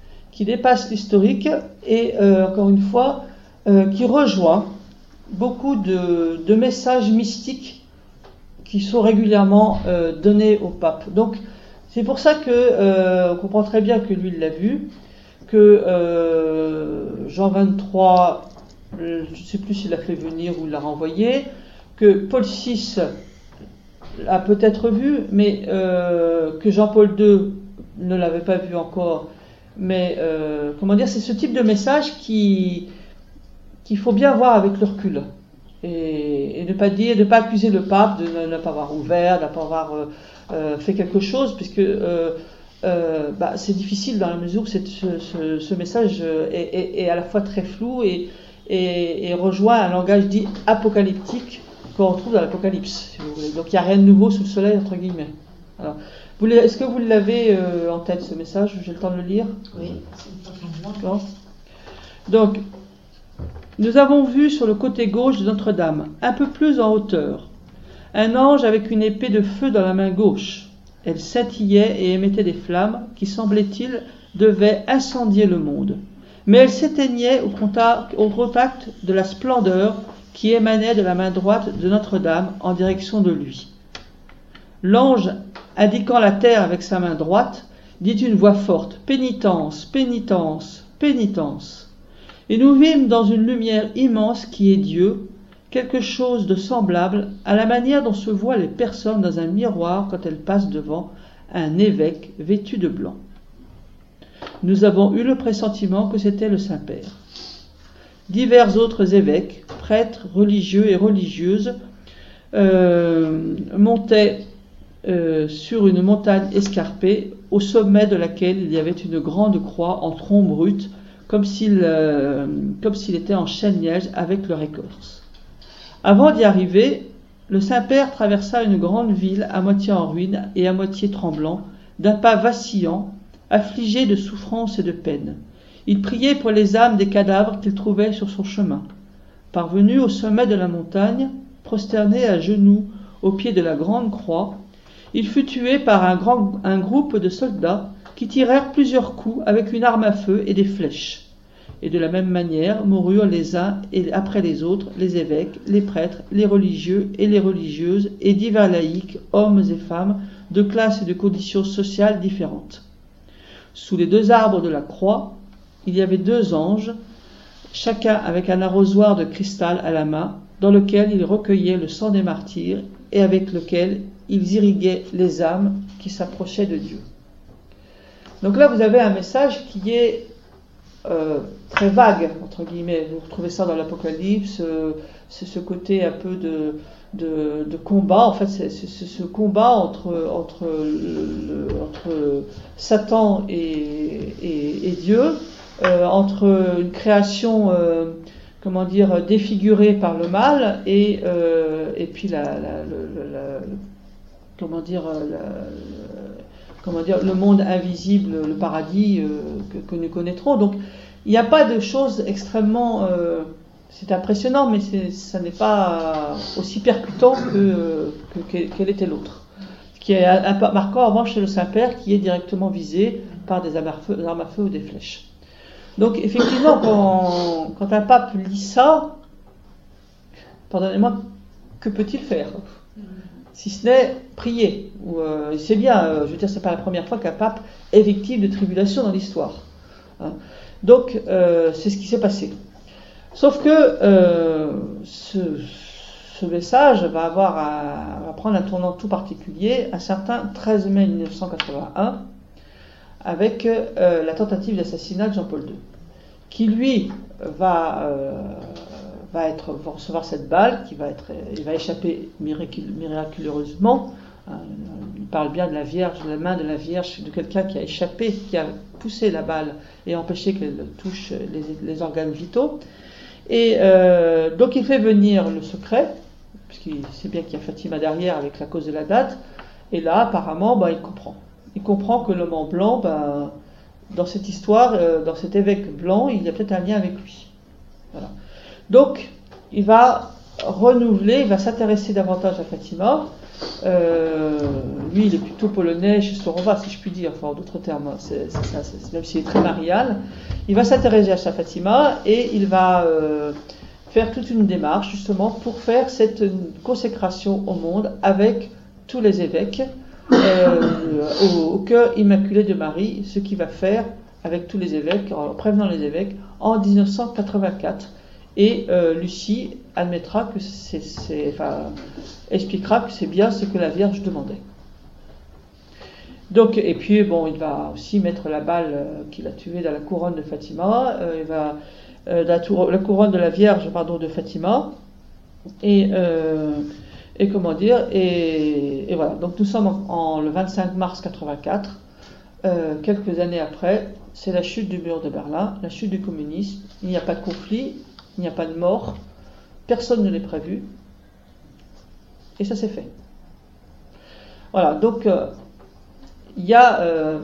Et, encore une fois, qui rejoint beaucoup de messages mystiques qui sont régulièrement donnés au pape. Donc, c'est pour ça que on comprend très bien que lui, il l'a vu, que Jean XXIII, je ne sais plus s'il l'a fait venir ou l'a renvoyé, que Paul VI l'a peut-être vu, mais que Jean-Paul II ne l'avait pas vu encore. Mais comment dire, c'est ce type de message qu'il faut bien voir avec le recul et ne pas accuser le pape de ne pas avoir ouvert, de ne pas avoir fait quelque chose, puisque c'est difficile dans la mesure où ce message est à la fois très flou et rejoint un langage dit apocalyptique qu'on retrouve dans l'Apocalypse, si vous voulez. Donc il n'y a rien de nouveau sous le soleil, entre guillemets. Alors, est-ce que vous l'avez en tête, ce message? J'ai le temps de le lire? Oui. D'accord. Donc, nous avons vu sur le côté gauche de Notre-Dame, un peu plus en hauteur, un ange avec une épée de feu dans la main gauche. Elle scintillait et émettait des flammes qui, semblait-il, devaient incendier le monde. Mais elle s'éteignait au contact de la splendeur qui émanait de la main droite de Notre-Dame en direction de lui. L'ange, indiquant la terre avec sa main droite, dit une voix forte: « Pénitence, pénitence, pénitence !» Et nous vîmes dans une lumière immense qui est Dieu, quelque chose de semblable à la manière dont se voient les personnes dans un miroir quand elles passent devant un évêque vêtu de blanc. Nous avons eu le pressentiment que c'était le Saint-Père. Divers autres évêques, prêtres, religieux et religieuses montaient sur une montagne escarpée, au sommet de laquelle il y avait une grande croix en tronc brut, comme s'il était en chêne-liège avec leur écorce. Avant d'y arriver, le Saint-Père traversa une grande ville à moitié en ruine et à moitié tremblant, d'un pas vacillant, affligé de souffrance et de peine. Il priait pour les âmes des cadavres qu'il trouvait sur son chemin. Parvenu au sommet de la montagne, prosterné à genoux au pied de la grande croix, il fut tué par un groupe de soldats qui tirèrent plusieurs coups avec une arme à feu et des flèches. Et de la même manière moururent les uns et après les autres les évêques, les prêtres, les religieux et les religieuses et divers laïcs, hommes et femmes, de classes et de conditions sociales différentes. Sous les deux arbres de la croix, il y avait deux anges, chacun avec un arrosoir de cristal à la main, dans lequel ils recueillaient le sang des martyrs et avec lequel ils irriguaient les âmes qui s'approchaient de Dieu. Donc là, vous avez un message qui est très vague, entre guillemets. Vous retrouvez ça dans l'Apocalypse, c'est ce côté un peu de combat. En fait, c'est ce combat entre Satan et Dieu, entre une création, défigurée par le mal et puis le monde invisible, le paradis que nous connaîtrons. Donc, il n'y a pas de choses extrêmement... c'est impressionnant, mais ça n'est pas aussi percutant quel était l'autre. Ce qui est un peu marquant, en revanche, chez le Saint-Père, qui est directement visé par des armes à feu ou des flèches. Donc, effectivement, quand un pape lit ça, pardonnez-moi, que peut-il faire ? Si ce n'est prier. C'est bien, je veux dire, c'est pas la première fois qu'un pape est victime de tribulation dans l'histoire. Donc, c'est ce qui s'est passé. Sauf que ce message va prendre un tournant tout particulier un certain 13 mai 1981 avec la tentative d'assassinat de Jean-Paul II, qui lui va recevoir cette balle, il va échapper miraculeusement. Il parle bien de la Vierge, de la main de la Vierge, de quelqu'un qui a échappé, qui a poussé la balle et empêché qu'elle touche les organes vitaux. Et donc il fait venir le secret, puisqu'il sait bien qu'il y a Fatima derrière avec la cause de la date, et là apparemment il comprend. Il comprend que l'homme en blanc, dans cette histoire, dans cet évêque blanc, il y a peut-être un lien avec lui. Voilà. Donc il va renouveler, il va s'intéresser davantage à Fatima. Lui, il est plutôt polonais chez Sorowa, si je puis dire, enfin en d'autres termes, même s'il est très marial. Il va s'intéresser à sa Fatima et il va faire toute une démarche justement pour faire cette consécration au monde avec tous les évêques au cœur immaculé de Marie, ce qu'il va faire avec tous les évêques, en prévenant les évêques, en 1984. Et Lucie admettra que expliquera que c'est bien ce que la Vierge demandait. Donc, et puis il va aussi mettre la balle qu'il a tuée dans la couronne de Fatima, la couronne de la Vierge, de Fatima, et voilà. Donc nous sommes le 25 mars 84, quelques années après, c'est la chute du mur de Berlin, la chute du communisme. Il n'y a pas de conflit, il n'y a pas de mort, personne ne l'ait prévu, et ça s'est fait. Voilà, donc il y a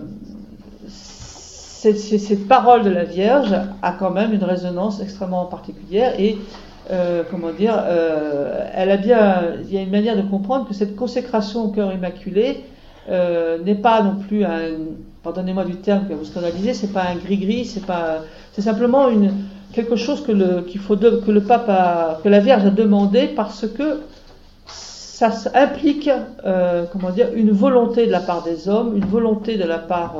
cette parole de la Vierge a quand même une résonance extrêmement particulière et il y a une manière de comprendre que cette consécration au cœur immaculé n'est pas non plus pardonnez-moi du terme que vous scandalisez, c'est pas un gris-gris, c'est simplement quelque chose que la Vierge a demandé parce que ça implique une volonté de la part des hommes, une volonté de la part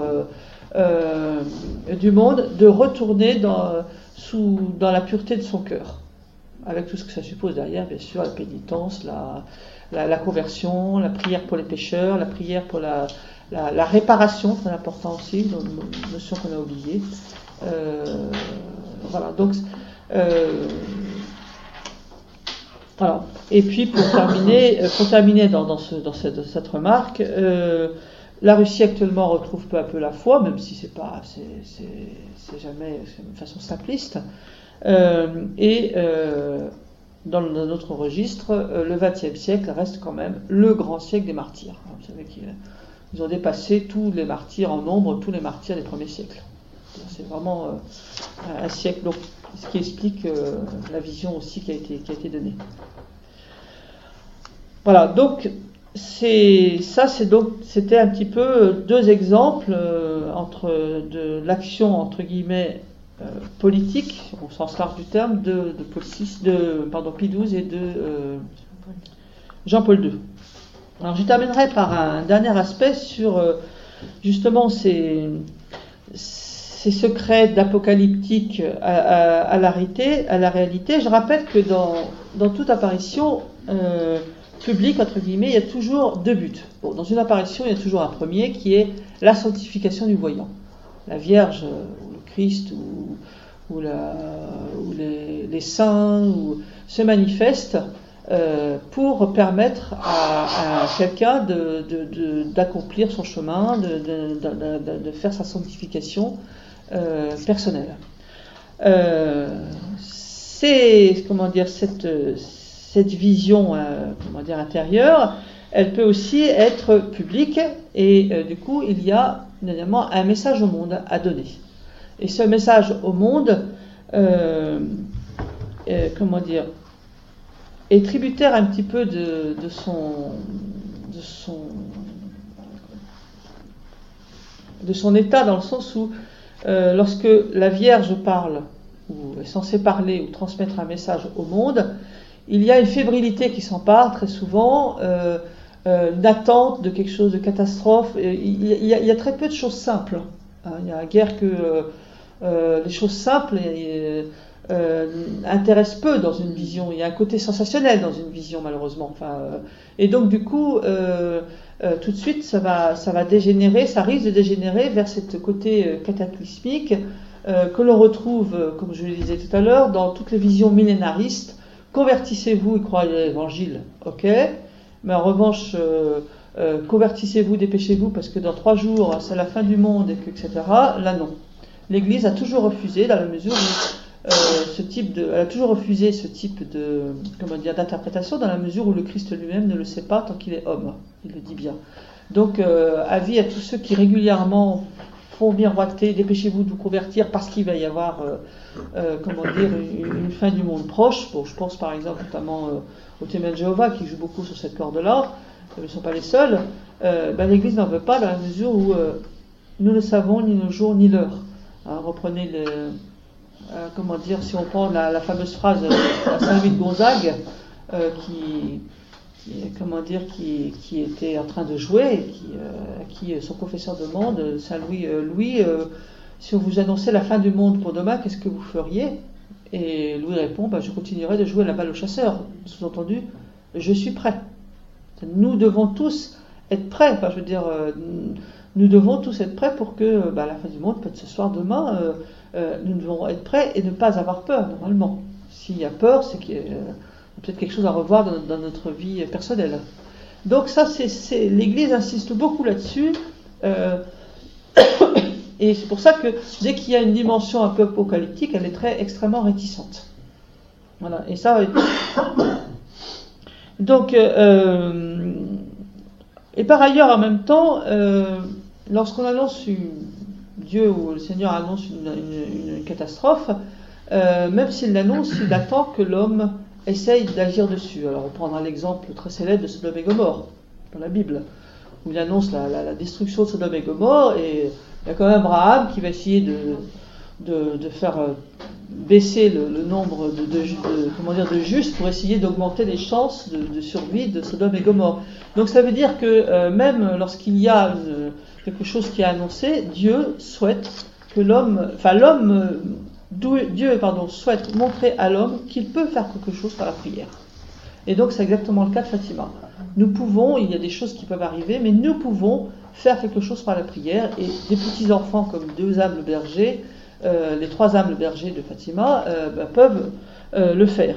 du monde de retourner dans la pureté de son cœur, avec tout ce que ça suppose derrière, bien sûr, la pénitence, la conversion, la prière pour les pécheurs, la prière pour la réparation, très important aussi, une notion qu'on a oubliée. Voilà, donc voilà. Et puis pour terminer dans cette remarque, la Russie actuellement retrouve peu à peu la foi, même si c'est jamais de façon simpliste. Dans notre registre, le XXe siècle reste quand même le grand siècle des martyrs. Vous savez qu'ils ont dépassé tous les martyrs en nombre, tous les martyrs des premiers siècles. C'est vraiment un siècle, donc, ce qui explique la vision aussi qui a été donnée. Voilà, donc c'était un petit peu deux exemples de l'action entre guillemets politique, au sens large du terme, de Pie XII et de Jean-Paul II. Alors je terminerai par un dernier aspect sur justement ces secrets d'apocalyptique à la réalité. Je rappelle que dans toute apparition publique, entre guillemets, il y a toujours deux buts. Bon, dans une apparition, il y a toujours un premier qui est la sanctification du voyant. La Vierge, ou le Christ, ou les saints se manifestent pour permettre à quelqu'un d'accomplir son chemin, de faire sa sanctification personnelle. Cette vision intérieure, elle peut aussi être publique et du coup il y a évidemment un message au monde à donner. Et ce message au monde est tributaire un petit peu de son état, dans le sens où lorsque la Vierge parle ou est censée parler ou transmettre un message au monde, il y a une fébrilité qui s'empare très souvent, d'attente de quelque chose de catastrophe. Il y a très peu de choses simples. Il y a guère que Les choses simples intéressent peu dans une vision. Il y a un côté sensationnel dans une vision, malheureusement. Et donc, du coup, tout de suite, ça va dégénérer, ça risque de dégénérer vers ce côté cataclysmique que l'on retrouve, comme je le disais tout à l'heure, dans toutes les visions millénaristes. Convertissez-vous et croyez à l'évangile, ok, mais en revanche, convertissez-vous, dépêchez-vous, parce que dans 3 jours, c'est la fin du monde, etc. Là, non. L'Église a toujours refusé, dans la mesure où elle a toujours refusé ce type d'interprétation, dans la mesure où le Christ lui-même ne le sait pas tant qu'il est homme. Il le dit bien. Donc, avis à tous ceux qui régulièrement font miroiter, dépêchez-vous de vous convertir parce qu'il va y avoir, une fin du monde proche. Bon, je pense par exemple notamment aux témoins de Jéhovah qui jouent beaucoup sur cette corde-là. Ils ne sont pas les seuls. L'Église n'en veut pas dans la mesure où nous ne savons ni le jour ni l'heure. Reprenez si on prend la fameuse phrase à Saint-Louis de Gonzague qui était en train de jouer, qui son confesseur demande, Saint-Louis, si on vous annonçait la fin du monde pour demain, qu'est-ce que vous feriez? Et Louis répond, je continuerai de jouer la balle au chasseur. Sous-entendu, je suis prêt. Nous devons tous être prêts. Nous devons tous être prêts pour que la fin du monde peut être ce soir, demain. Nous devons être prêts et ne pas avoir peur, normalement. S'il y a peur, c'est qu'il y a peut-être quelque chose à revoir dans notre vie personnelle. Donc ça, l'Église insiste beaucoup là-dessus. Et c'est pour ça que dès qu'il y a une dimension un peu apocalyptique, elle est extrêmement réticente. Voilà. Et ça... Donc, et par ailleurs, en même temps, lorsqu'on annonce Dieu ou le Seigneur annonce une catastrophe, même s'il l'annonce, il attend que l'homme essaye d'agir dessus. Alors, on prendra l'exemple très célèbre de Sodome et Gomorrhe dans la Bible, où il annonce la destruction de Sodome et Gomorrhe, et il y a quand même Abraham qui va essayer de faire baisser le nombre de justes pour essayer d'augmenter les chances de survie de Sodome et Gomorrhe. Donc ça veut dire que même lorsqu'il y a quelque chose qui est annoncé, Dieu souhaite que Dieu souhaite montrer à l'homme qu'il peut faire quelque chose par la prière. Et donc c'est exactement le cas de Fatima. Il y a des choses qui peuvent arriver, mais nous pouvons faire quelque chose par la prière, et des petits enfants comme 2 humbles bergers, les 3 humbles bergers de Fatima peuvent le faire.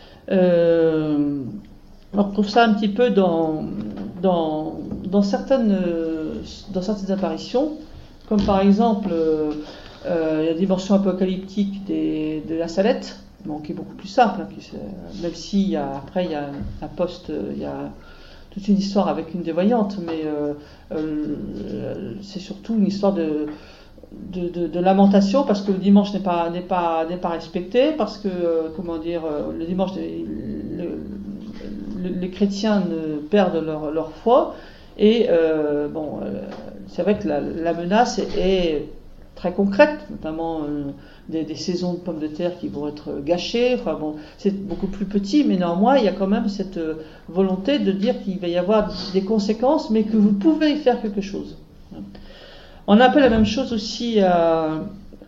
On retrouve ça un petit peu dans certaines apparitions, comme par exemple il y a la dimension apocalyptique de la Salette, qui est beaucoup plus simple, même si après il y a un poste, il y a toute une histoire avec une des voyantes, mais c'est surtout une histoire de lamentation, parce que le dimanche n'est pas respecté, parce que le dimanche les chrétiens perdent leur foi, et c'est vrai que la menace est très concrète, notamment des saisons de pommes de terre qui vont être gâchées. C'est beaucoup plus petit, mais néanmoins il y a quand même cette volonté de dire qu'il va y avoir des conséquences, mais que vous pouvez y faire quelque chose. On a un peu la même chose aussi à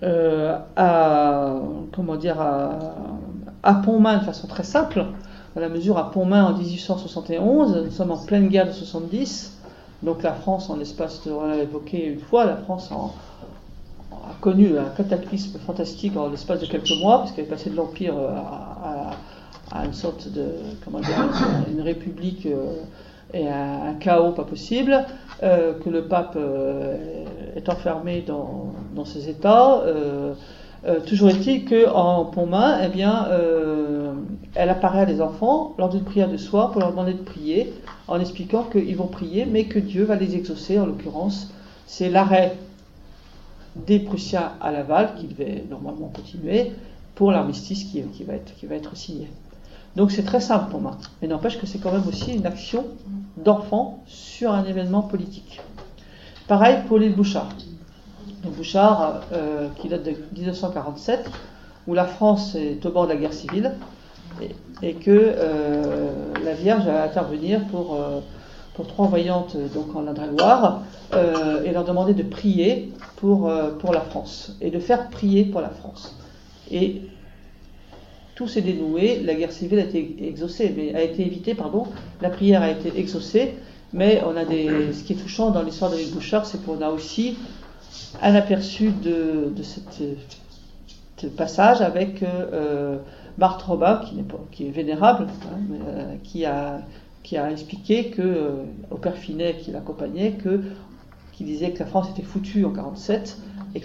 Pontmain, de façon très simple, dans la mesure à Pontmain en 1871, nous sommes en pleine guerre de 70, donc la France, on l'a évoqué une fois, la France a connu un cataclysme fantastique en l'espace de quelques mois, parce qu'elle est passée de l'Empire à une sorte une république et un chaos pas possible, que le pape est enfermé dans ses états. Toujours est-il qu'en Pontmain, elle apparaît à des enfants lors d'une prière de soir pour leur demander de prier, en expliquant qu'ils vont prier, mais que Dieu va les exaucer. En l'occurrence, c'est l'arrêt des Prussiens à Laval qui devait normalement continuer pour l'armistice qui va être signé. Donc c'est très simple pour moi, mais n'empêche que c'est quand même aussi une action d'enfant sur un événement politique. Pareil pour l'île Bouchard. Donc Bouchard, qui date de 1947, où la France est au bord de la guerre civile, et que la Vierge va intervenir pour 3 voyantes donc en Indre-et-Loire, et leur demander de prier pour la France, et de faire prier pour la France. Et tout s'est dénoué, la guerre civile a été évitée, la prière a été exaucée, mais ce qui est touchant dans l'histoire de David Bouchard, c'est qu'on a aussi un aperçu de ce passage avec Marthe Robin, qui est vénérable, qui a expliqué au père Finet qui l'accompagnait, qui disait que la France était foutue en 1947, et que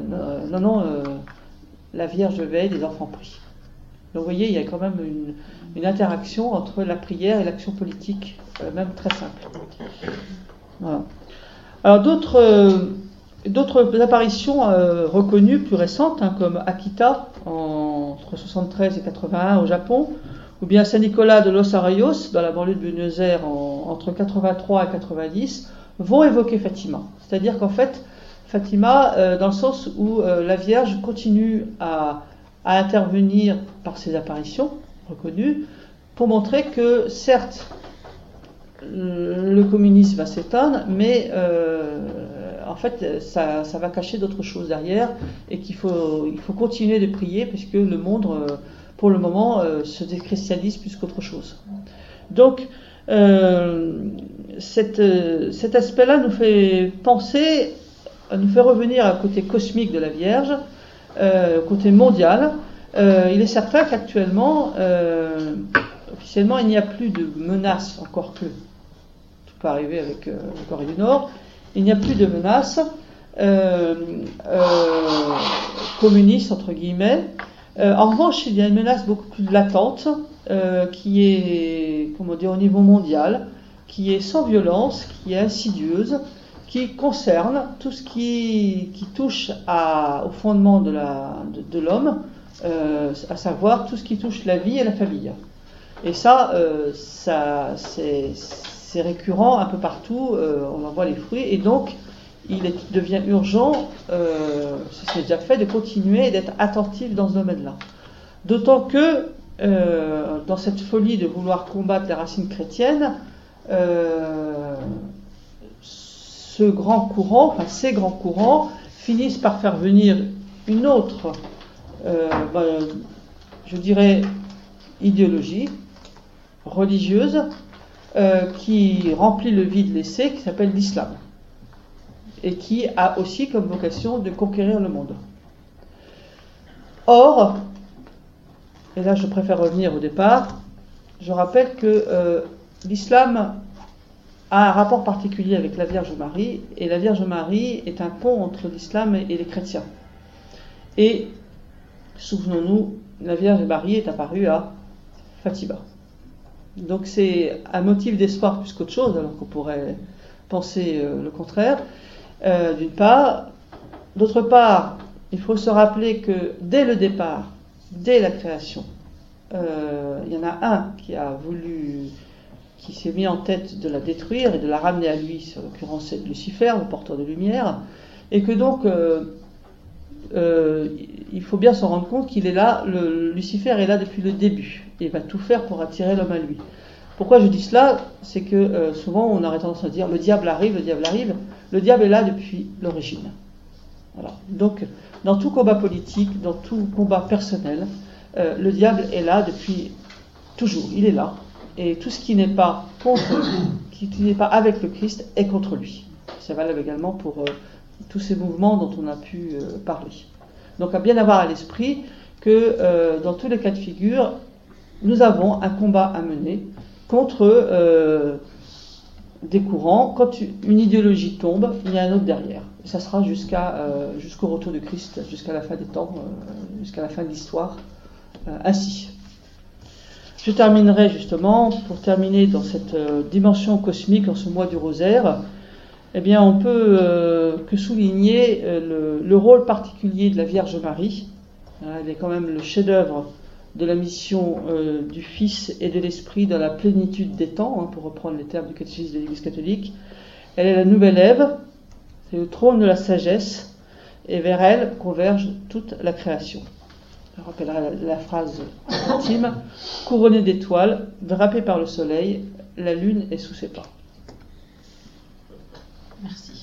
la Vierge veille, les enfants prient. Donc vous voyez, il y a quand même une interaction entre la prière et l'action politique, même très simple. Voilà. Alors d'autres apparitions reconnues, plus récentes, comme Akita, entre 73 et 81 au Japon, ou bien Saint-Nicolas de Los Arroyos, dans la banlieue de Buenos Aires, entre 83 et 90, vont évoquer Fatima. C'est-à-dire qu'en fait, Fatima, dans le sens où la Vierge continue à intervenir par ses apparitions reconnues, pour montrer que, certes, le communisme va s'éteindre, mais en fait, ça va cacher d'autres choses derrière, et il faut continuer de prier, puisque le monde, pour le moment, se déchristianise plus qu'autre chose. Donc, cet aspect-là nous fait revenir à côté cosmique de la Vierge, côté mondial. Il est certain qu'actuellement, officiellement, il n'y a plus de menace, encore que tout peut arriver avec la Corée du Nord, il n'y a plus de menace communiste, entre guillemets. En revanche, il y a une menace beaucoup plus latente, qui est, au niveau mondial, qui est sans violence, qui est insidieuse, qui concerne tout ce qui touche au fondement de l'homme, à savoir tout ce qui touche la vie et la famille. Et ça c'est récurrent un peu partout, on en voit les fruits, et donc il devient urgent, c'est déjà fait, de continuer et d'être attentif dans ce domaine-là. D'autant que, dans cette folie de vouloir combattre les racines chrétiennes, ces grands courants finissent par faire venir une autre, je dirais, idéologie religieuse qui remplit le vide laissé, qui s'appelle l'islam, et qui a aussi comme vocation de conquérir le monde. Or, et là je préfère revenir au départ, je rappelle que l'islam a un rapport particulier avec la Vierge Marie, et la Vierge Marie est un pont entre l'islam et les chrétiens. Et, souvenons-nous, la Vierge Marie est apparue à Fatima. Donc c'est un motif d'espoir plus qu'autre chose, alors qu'on pourrait penser le contraire, d'une part. D'autre part, il faut se rappeler que dès le départ, dès la création, il y en a un qui s'est mis en tête de la détruire et de la ramener à lui, en l'occurrence c'est Lucifer, le porteur de lumière, et que donc il faut bien se rendre compte qu'il est là, Lucifer est là depuis le début, et il va tout faire pour attirer l'homme à lui. Pourquoi je dis cela ? C'est que souvent on aurait tendance à dire le diable arrive, le diable est là depuis l'origine. Voilà. Donc dans tout combat politique, dans tout combat personnel, le diable est là depuis toujours, il est là. Et tout ce qui n'est pas qui n'est pas avec le Christ est contre lui. Ça valable également pour tous ces mouvements dont on a pu parler. Donc à bien avoir à l'esprit que dans tous les cas de figure, nous avons un combat à mener contre des courants. Quand une idéologie tombe, il y a un autre derrière. Et ça sera jusqu'au retour de Christ, jusqu'à la fin des temps, jusqu'à la fin de l'histoire, ainsi. Je terminerai justement, pour terminer dans cette dimension cosmique, en ce mois du rosaire, eh bien on peut que souligner le rôle particulier de la Vierge Marie. Elle est quand même le chef-d'œuvre de la mission du Fils et de l'Esprit dans la plénitude des temps, pour reprendre les termes du catéchisme de l'Église catholique. Elle est la nouvelle Ève, c'est le trône de la sagesse, et vers elle converge toute la création. Je rappellerai la phrase intime: couronnée d'étoiles, drapée par le soleil, la lune est sous ses pas. Merci.